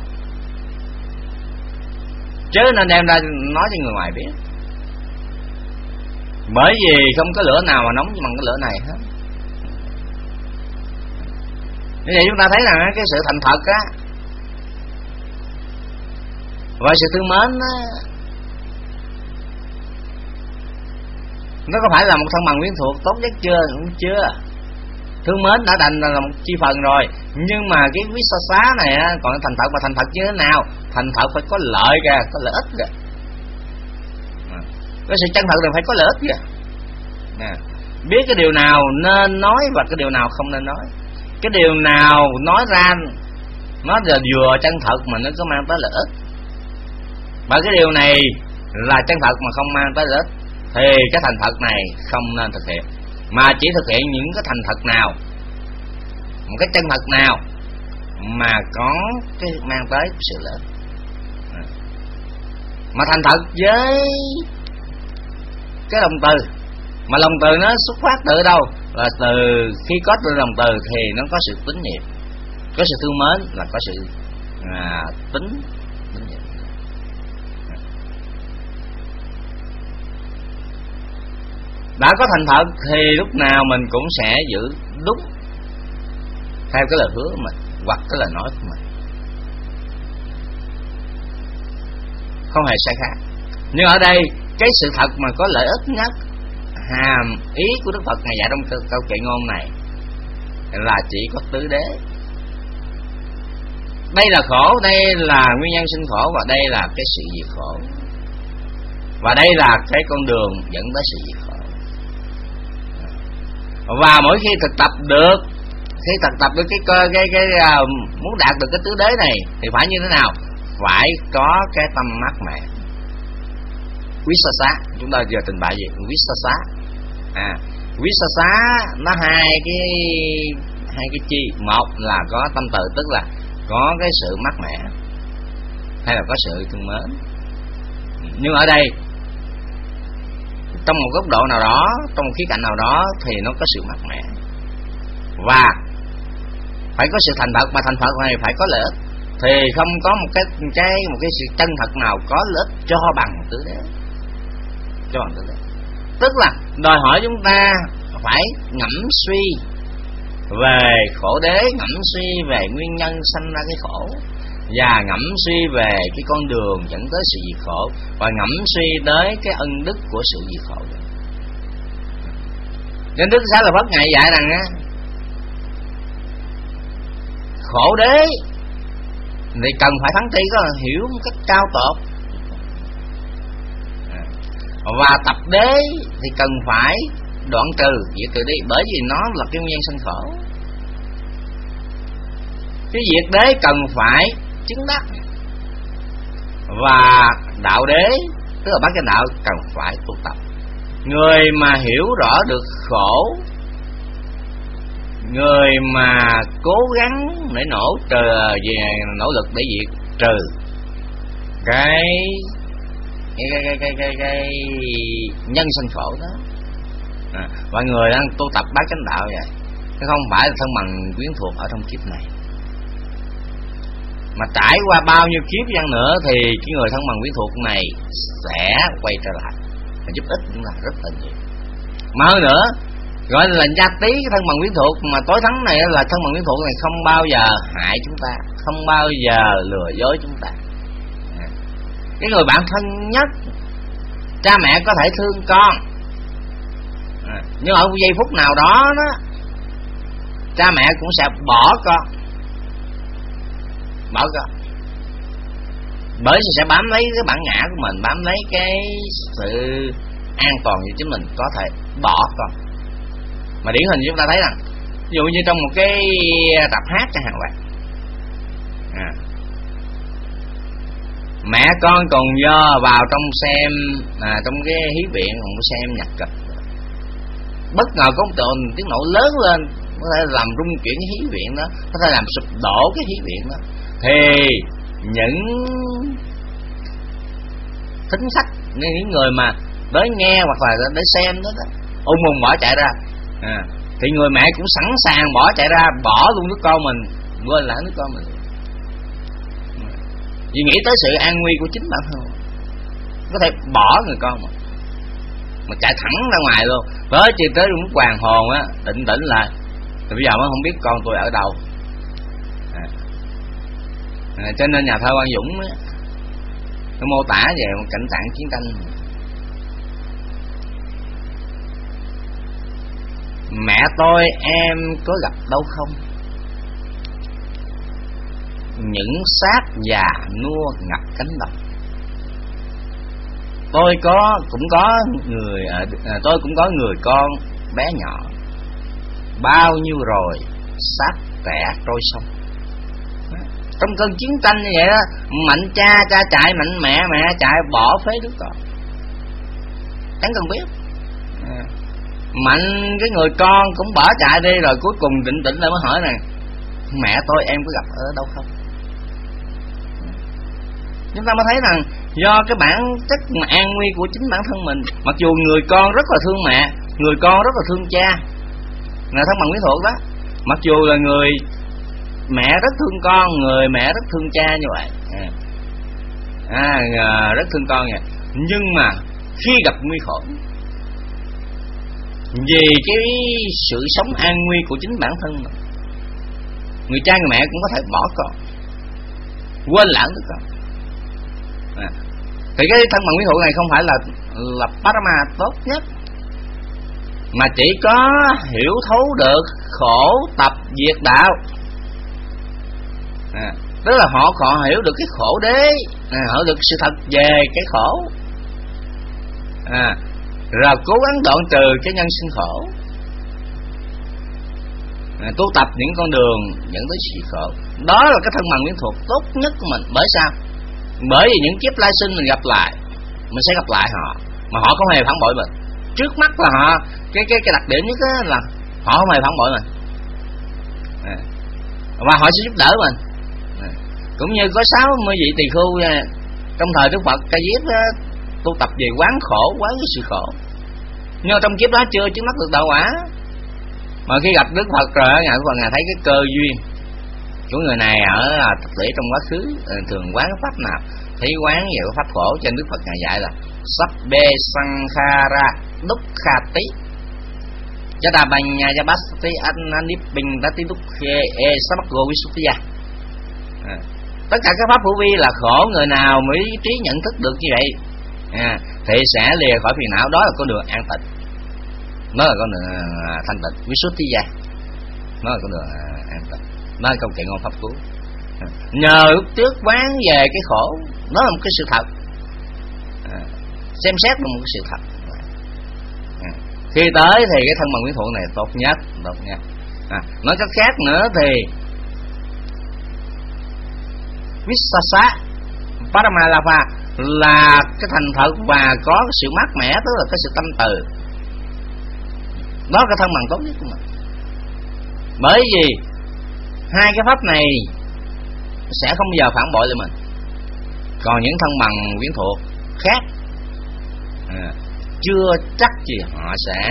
chớ nên đem ra nói cho người ngoài biết. Bởi vì không có lửa nào mà nóng như bằng cái lửa này hết. Như vậy chúng ta thấy rằng cái sự thành thật á và sự thương mến á, nó có phải là một thân bằng quyến thuộc tốt nhất chưa? Cũng chưa. Thương mến đã thành là một chi phần rồi, nhưng mà cái quý xa xá này á, còn thành thật. Mà thành thật như thế nào? Thành thật phải có lợi kìa, có lợi ích kìa. Cái sự chân thật thì phải có lợi ích kìa. À, biết cái điều nào nên nói và cái điều nào không nên nói. Cái điều nào nói ra nó là vừa chân thật mà nó có mang tới lợi ích, và cái điều này là chân thật mà không mang tới lợi ích, thì cái thành thật này không nên thực hiện, mà chỉ thực hiện những cái thành thật nào, một cái chân thật nào mà có cái mang tới sự lợi ích. Mà thành thật với cái lòng từ, mà lòng từ nó xuất phát từ đâu? Là từ khi có từ lòng từ thì nó có sự tín nhiệm, có sự thương mến, là có sự à, tính tín nhiệm. Đã có thành thật thì lúc nào mình cũng sẽ giữ đúng theo cái lời hứa của mình hoặc cái lời nói của mình, không hề sai khác. Nhưng ở đây cái sự thật mà có lợi ích nhất, hàm ý của Đức Phật Ngài dạy trong câu, câu kệ ngôn này là chỉ có tứ đế. Đây là khổ, đây là nguyên nhân sinh khổ, và đây là cái sự diệt khổ, và đây là cái con đường dẫn tới sự diệt khổ. Và mỗi khi thực tập được, khi thực tập được cái cái cái, cái uh, muốn đạt được cái tứ đế này thì phải như thế nào? Phải có cái tâm mát mẻ. Quý xa xá, chúng ta vừa trình bày gì? Quý xa xá. À, quý xa xá nó hai cái hai cái chi. Một là có tâm từ, tức là có cái sự mát mẻ, hay là có sự thương mến. Nhưng ở đây trong một góc độ nào đó, trong một khía cạnh nào đó thì nó có sự mát mẻ, và phải có sự thành thật. Mà thành thật này phải có lợi ích, thì không có một cái cái một cái sự chân thật nào có lợi ích cho bằng tứ đế, cho bằng tứ đế. Tức là đòi hỏi chúng ta phải ngẫm suy về khổ đế, ngẫm suy về nguyên nhân sanh ra cái khổ, và ngẫm suy về cái con đường dẫn tới sự diệt khổ, và ngẫm suy tới cái ân đức của sự diệt khổ. Nên Đức Xá Lợi Phất Ngài dạy rằng á, khổ đế thì cần phải thắng tri, có hiểu một cách cao tột, và tập đế thì cần phải đoạn trừ, diệt trừ đi, bởi vì nó là cái nguyên nhân sanh khổ. Cái diệt đế cần phải chứng đắc, và đạo đế tức là bát chánh đạo cần phải tu tập. Người mà hiểu rõ được khổ, người mà cố gắng để nỗ trừ về nỗ lực để diệt trừ cái cái cái cái cái, cái, cái nhân sanh khổ đó, à, và người đang tu tập bát chánh đạo vậy, chứ không phải là thân bằng quyến thuộc ở trong kiếp này. Mà trải qua bao nhiêu kiếp chăng nữa thì cái người thân bằng quyến thuộc này sẽ quay trở lại và giúp ích chúng ta rất là nhiều. Mà hơn nữa, gọi là gia tí cái thân bằng quyến thuộc, mà tối thắng này là thân bằng quyến thuộc này không bao giờ hại chúng ta, không bao giờ lừa dối chúng ta. Cái người bạn thân nhất, cha mẹ có thể thương con, nhưng ở một giây phút nào đó đó, cha mẹ cũng sẽ bỏ con, bỏ con, bởi vì sẽ bám lấy cái bản ngã của mình, bám lấy cái sự an toàn của chính mình, có thể bỏ con. Mà điển hình chúng ta thấy rằng, ví dụ như trong một cái tập hát chẳng hạn vậy, à, mẹ con còn do vào trong xem à, trong cái hí viện còn xem nhạc kịch, bất ngờ có một tiếng tiếng nổ lớn lên, có thể làm rung chuyển cái hí viện đó, có thể làm sụp đổ cái hí viện đó, thì những thính khách, những người mà tới nghe hoặc là để xem đó, đó. ung ung bỏ chạy ra, à, thì người mẹ cũng sẵn sàng bỏ chạy ra bỏ luôn đứa con mình, quên lãng đứa con mình, vì nghĩ tới sự an nguy của chính bản thân, có thể bỏ người con mà mà chạy thẳng ra ngoài luôn, tới chỉ tới lúc hoàng hồn á, định tĩnh lại, thì bây giờ mới không biết con tôi ở đâu. À. À, cho nên nhà thơ Quang Dũng á, nó mô tả về một cảnh trạng chiến tranh. Mẹ tôi em có gặp đâu không, những xác già nua ngập cánh đồng. Tôi có cũng có người à, tôi cũng có người con bé nhỏ, bao nhiêu rồi xác kẻ trôi sông. Trong cơn chiến tranh như vậy đó, mạnh cha cha chạy, mạnh mẹ mẹ chạy, bỏ phế đứa con. Đáng cần biết, à, mạnh cái người con cũng bỏ chạy đi, rồi cuối cùng định tĩnh lại mới hỏi này, mẹ tôi em có gặp ở đâu không. Chúng ta mới thấy rằng do cái bản chất mà an nguy của chính bản thân mình, mặc dù người con rất là thương mẹ, người con rất là thương cha, là thân bằng quyến thuộc đó, mặc dù là người mẹ rất thương con, người mẹ rất thương cha như vậy, à, à, rất thương con vậy, nhưng mà khi gặp nguy khổ, vì cái sự sống an nguy của chính bản thân mình, người cha người mẹ cũng có thể bỏ con, quên lãng đứa con. À, thì cái thân bằng quyến thuộc này không phải là là parama tốt nhất, mà chỉ có hiểu thấu được khổ tập diệt đạo. À, tức là họ họ hiểu được cái khổ đế, à, họ được sự thật về cái khổ, à, rồi cố gắng đoạn trừ cái nhân sinh khổ, à, tu tập những con đường dẫn tới sự khổ. Đó là cái thân bằng quyến thuộc tốt nhất của mình. Bởi sao? Bởi vì những kiếp lai sinh mình gặp lại, mình sẽ gặp lại họ, mà họ không hề phản bội mình. Trước mắt là họ, cái cái cái đặc điểm nhất là họ không hề phản bội mình, à, và họ sẽ giúp đỡ mình. À, cũng như có sáu mươi vị tỳ khưu trong thời Đức Phật Ca Diếp tu tập về quán khổ, quán cái sự khổ, nhưng trong kiếp đó chưa chứng đắc được đạo quả. Mà khi gặp Đức Phật rồi, ngài Đức Phật ngài thấy cái cơ duyên của người này ở thực tế trong quá khứ thường quán pháp nào, thấy quán về pháp khổ, trên Đức Phật ngài dạy là sắp bê sankhara dukkati jadabanya jabasti ananiping tati dukkhe e sabakgo visutthiya. Tất cả các pháp hữu vi là khổ, người nào mới trí nhận thức được như vậy, à, thì sẽ lìa khỏi phiền não. Đó là con đường an tịnh, đó là con đường thanh tịnh, visutthiya, đó là con đường an tịnh. Đó là câu kệ ngôn pháp cứu. Nhờ lúc trước quán về cái khổ, đó là một cái sự thật, à, xem xét là một cái sự thật, à, khi tới thì cái thân bằng quyến thuộc này tốt nhất, tốt nhất. À, nói cách khác nữa thì Vissasa Paramalapa là cái thành thật và có cái sự mát mẻ, tức là cái sự tâm từ. Đó là cái thân bằng tốt nhất của mình. Bởi vì hai cái pháp này sẽ không bao giờ phản bội lại mình. Còn những thân bằng quyến thuộc khác, à, chưa chắc gì họ sẽ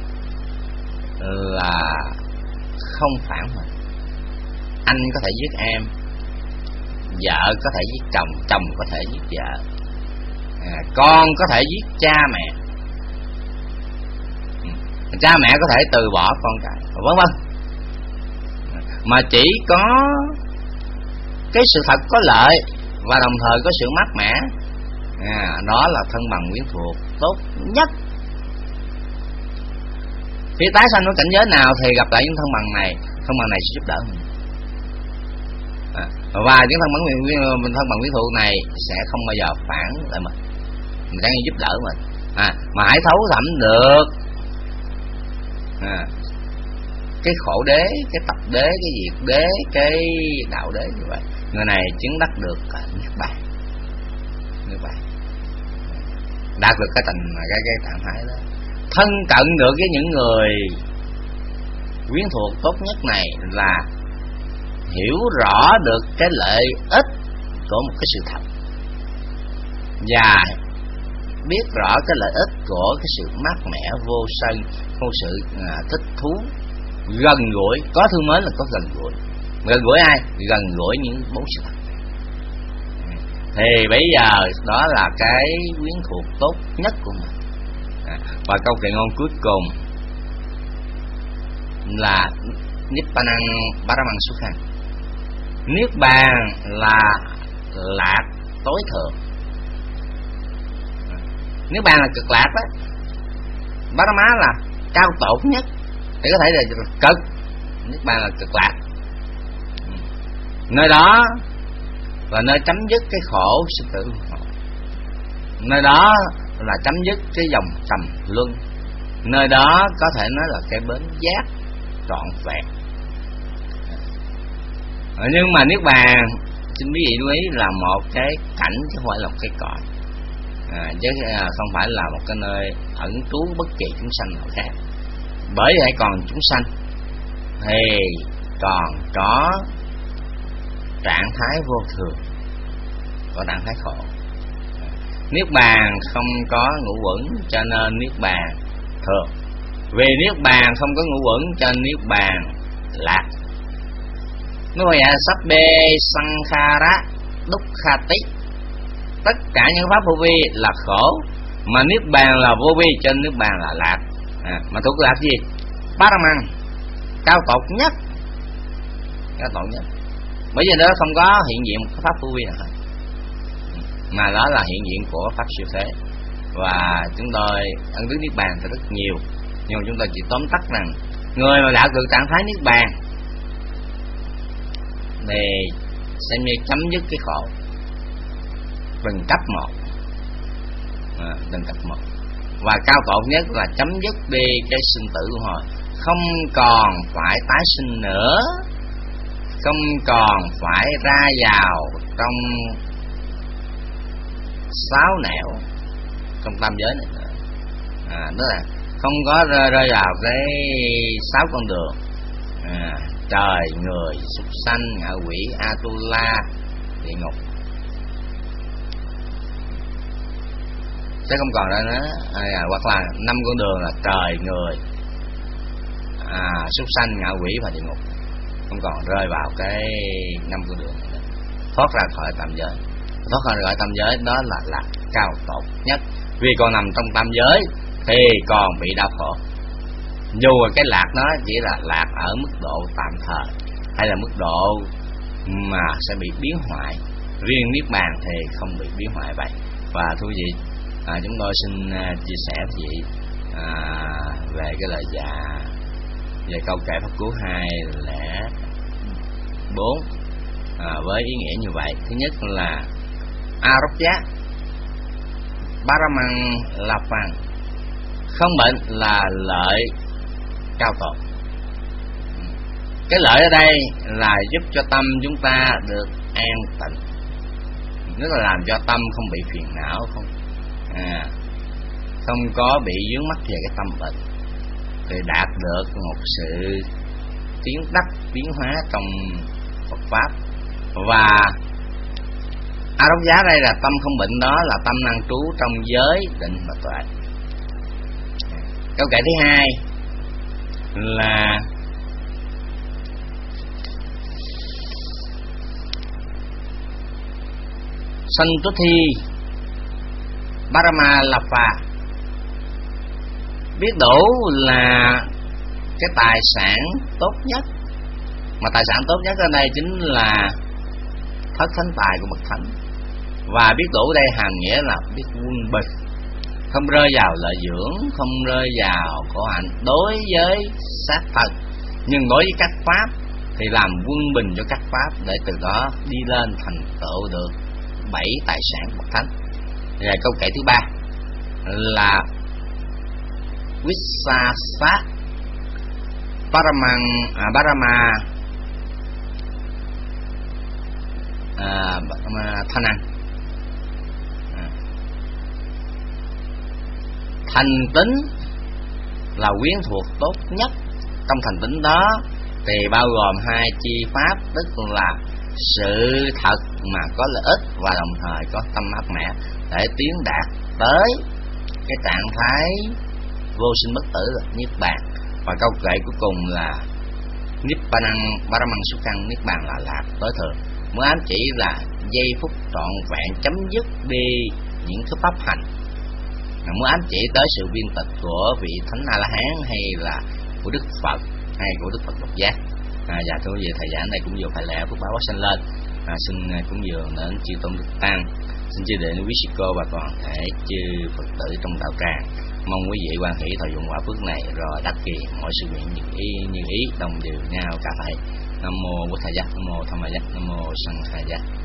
là không phản mình. Anh có thể giết em, vợ có thể giết chồng, chồng có thể giết vợ, à, con có thể giết cha mẹ, ừ. cha mẹ có thể từ bỏ con cái, vân vân. Mà chỉ có cái sự thật có lợi và đồng thời có sự mát mẻ, à, đó là thân bằng quyến thuộc tốt nhất. Khi tái sanh ở cảnh giới nào thì gặp lại những thân bằng này, thân bằng này sẽ giúp đỡ mình, à, và những thân bằng mình thân bằng quyến thuộc này sẽ không bao giờ phản lại mình, mình đang giúp đỡ mình, à, mà hãy thấu thẩm được, à, cái khổ đế, cái tập đế, cái diệt đế, cái đạo đế như vậy, người này chứng đắc được niết bàn, niết bàn, đạt được cái tình cái cái trạng thái đó, thân cận được với những người quyến thuộc tốt nhất này là hiểu rõ được cái lợi ích của một cái sự thật, và biết rõ cái lợi ích của cái sự mát mẻ, vô sân, vô sự à, thích thú, gần gũi. Có thương mến là có gần gũi. Gần gũi ai? Gần gũi những bốn sự thật. Thì bây giờ đó là cái quyến thuộc tốt nhất của mình. À, và câu kệ ngôn cuối cùng là Nippanang Paramang Sukhang. Niết bàn là lạc tối thượng. Niết bàn là cực lạc đó. Parama là cao tột nhất, thì có thể là cực. Niết bàn là cực lạc. Nơi đó là nơi chấm dứt cái khổ sinh tử. Nơi đó là chấm dứt cái dòng trầm luân. Nơi đó có thể nói là cái bến giác trọn vẹn. Nhưng mà niết bàn, xin quý vị lưu ý, là một cái cảnh chứ không phải là một cái cõi, à, chứ không phải là một cái nơi ẩn trú bất kỳ chúng sanh nào khác. Bởi vậy còn chúng sanh thì còn có trạng thái vô thường, có trạng thái khổ. Niết bàn không có ngũ uẩn cho nên niết bàn thường. Vì niết bàn không có ngũ uẩn cho nên niết bàn lạc. Nó gọi là sắp bê sankhara dukkhati. Tất cả những pháp vô vi là khổ, mà niết bàn là vô vi cho nên niết bàn là lạc. À, mà thuộc lạc gì? Paramang, cao tột nhất, cao tột nhất. Bởi vì đó không có hiện diện một pháp vô vi nào hết, mà đó là hiện diện của pháp siêu thế. Và chúng tôi ấn tướng niết bàn thì rất nhiều, nhưng mà chúng tôi chỉ tóm tắt rằng người mà đạt được trạng thái niết bàn thì xem như chấm dứt cái khổ từng cấp một, à, từng cấp một. Và cao tột nhất là chấm dứt đi cái sinh tử luân hồi, không còn phải tái sinh nữa, không còn phải ra vào trong sáu nẻo, trong tam giới này nữa. À, đó là không có rơi, rơi vào cái sáu con đường, à, trời, người, súc sanh, ngạ quỷ, Atula, địa ngục, sẽ không còn ra nữa. À, hoặc là năm con đường là trời, người, à, súc sanh, ngạ quỷ và địa ngục, không còn rơi vào cái năm con đường này nữa. Thoát ra khỏi tam giới. Thoát ra khỏi tam giới đó là lạc cao tột nhất. Vì còn nằm trong tam giới thì còn bị đau khổ. Dù cái lạc nó chỉ là lạc ở mức độ tạm thời, hay là mức độ mà sẽ bị biến hoại. Riêng niết bàn thì không bị biến hoại vậy. Và thưa quý vị, à, chúng tôi xin uh, chia sẻ với quý vị à, về cái lời dạ về câu kệ pháp cú hai lẻ bốn à, với ý nghĩa như vậy. Thứ nhất là Arobya Paramang Lapang, không bệnh là lợi cao tột. Cái lợi ở đây là giúp cho tâm chúng ta được an tịnh, tức là làm cho tâm không bị phiền não, không à, không có bị vướng mắc về cái tâm bệnh, thì đạt được một sự tiến đắc biến hóa trong Phật pháp. Và Arobya đây là tâm không bệnh, đó là tâm năng trú trong giới định và tuệ. Câu kệ thứ hai là Santuthi Parama Lapa, biết đủ là cái tài sản tốt nhất. Mà tài sản tốt nhất ở đây chính là thất thánh tài của bậc thánh. Và biết đủ đây hàm nghĩa là biết quân bình, không rơi vào lợi dưỡng, không rơi vào khổ hạnh đối với xác thân, nhưng đối với các pháp thì làm quân bình cho các pháp, để từ đó đi lên thành tựu được bảy tài sản bậc thánh. Và câu kệ thứ ba là Vissasa Paramang à, Parama à, Thanang, à, thành tính là quyến thuộc tốt nhất. Trong thành tính đó thì bao gồm hai chi pháp, tức là sự thật mà có lợi ích và đồng thời có tâm mát mẻ, để tiến đạt tới cái trạng thái vô sinh bất tử là niết bàn. Và câu kệ cuối cùng là niết bàn paramang sukkhang, niết bàn là lạc tối thượng. Muốn ám chỉ là giây phút trọn vẹn chấm dứt đi những cái pháp hành. Muốn ám chỉ tới sự viên tịch của vị thánh A La Hán hay là của Đức Phật hay của Đức Phật độc giác. À, và thưa quý vị, thầy giảng đây cũng vừa phải lẽ phước báo sanh lên. À, xin cũng vừa đến chư tôn đức tăng, xin chư đệ quý sư cô và toàn thể chư Phật tử trong đạo tràng. Mong quý vị quan hỷ thọ dụng quả phước này rồi đắc kỳ mọi sự nguyện như ý như ý đồng đều nhau cả thầy. Nam mô Bổn Thầy Giác, Nam mô Tham Giác, Nam mô Sanh Thầy Giác.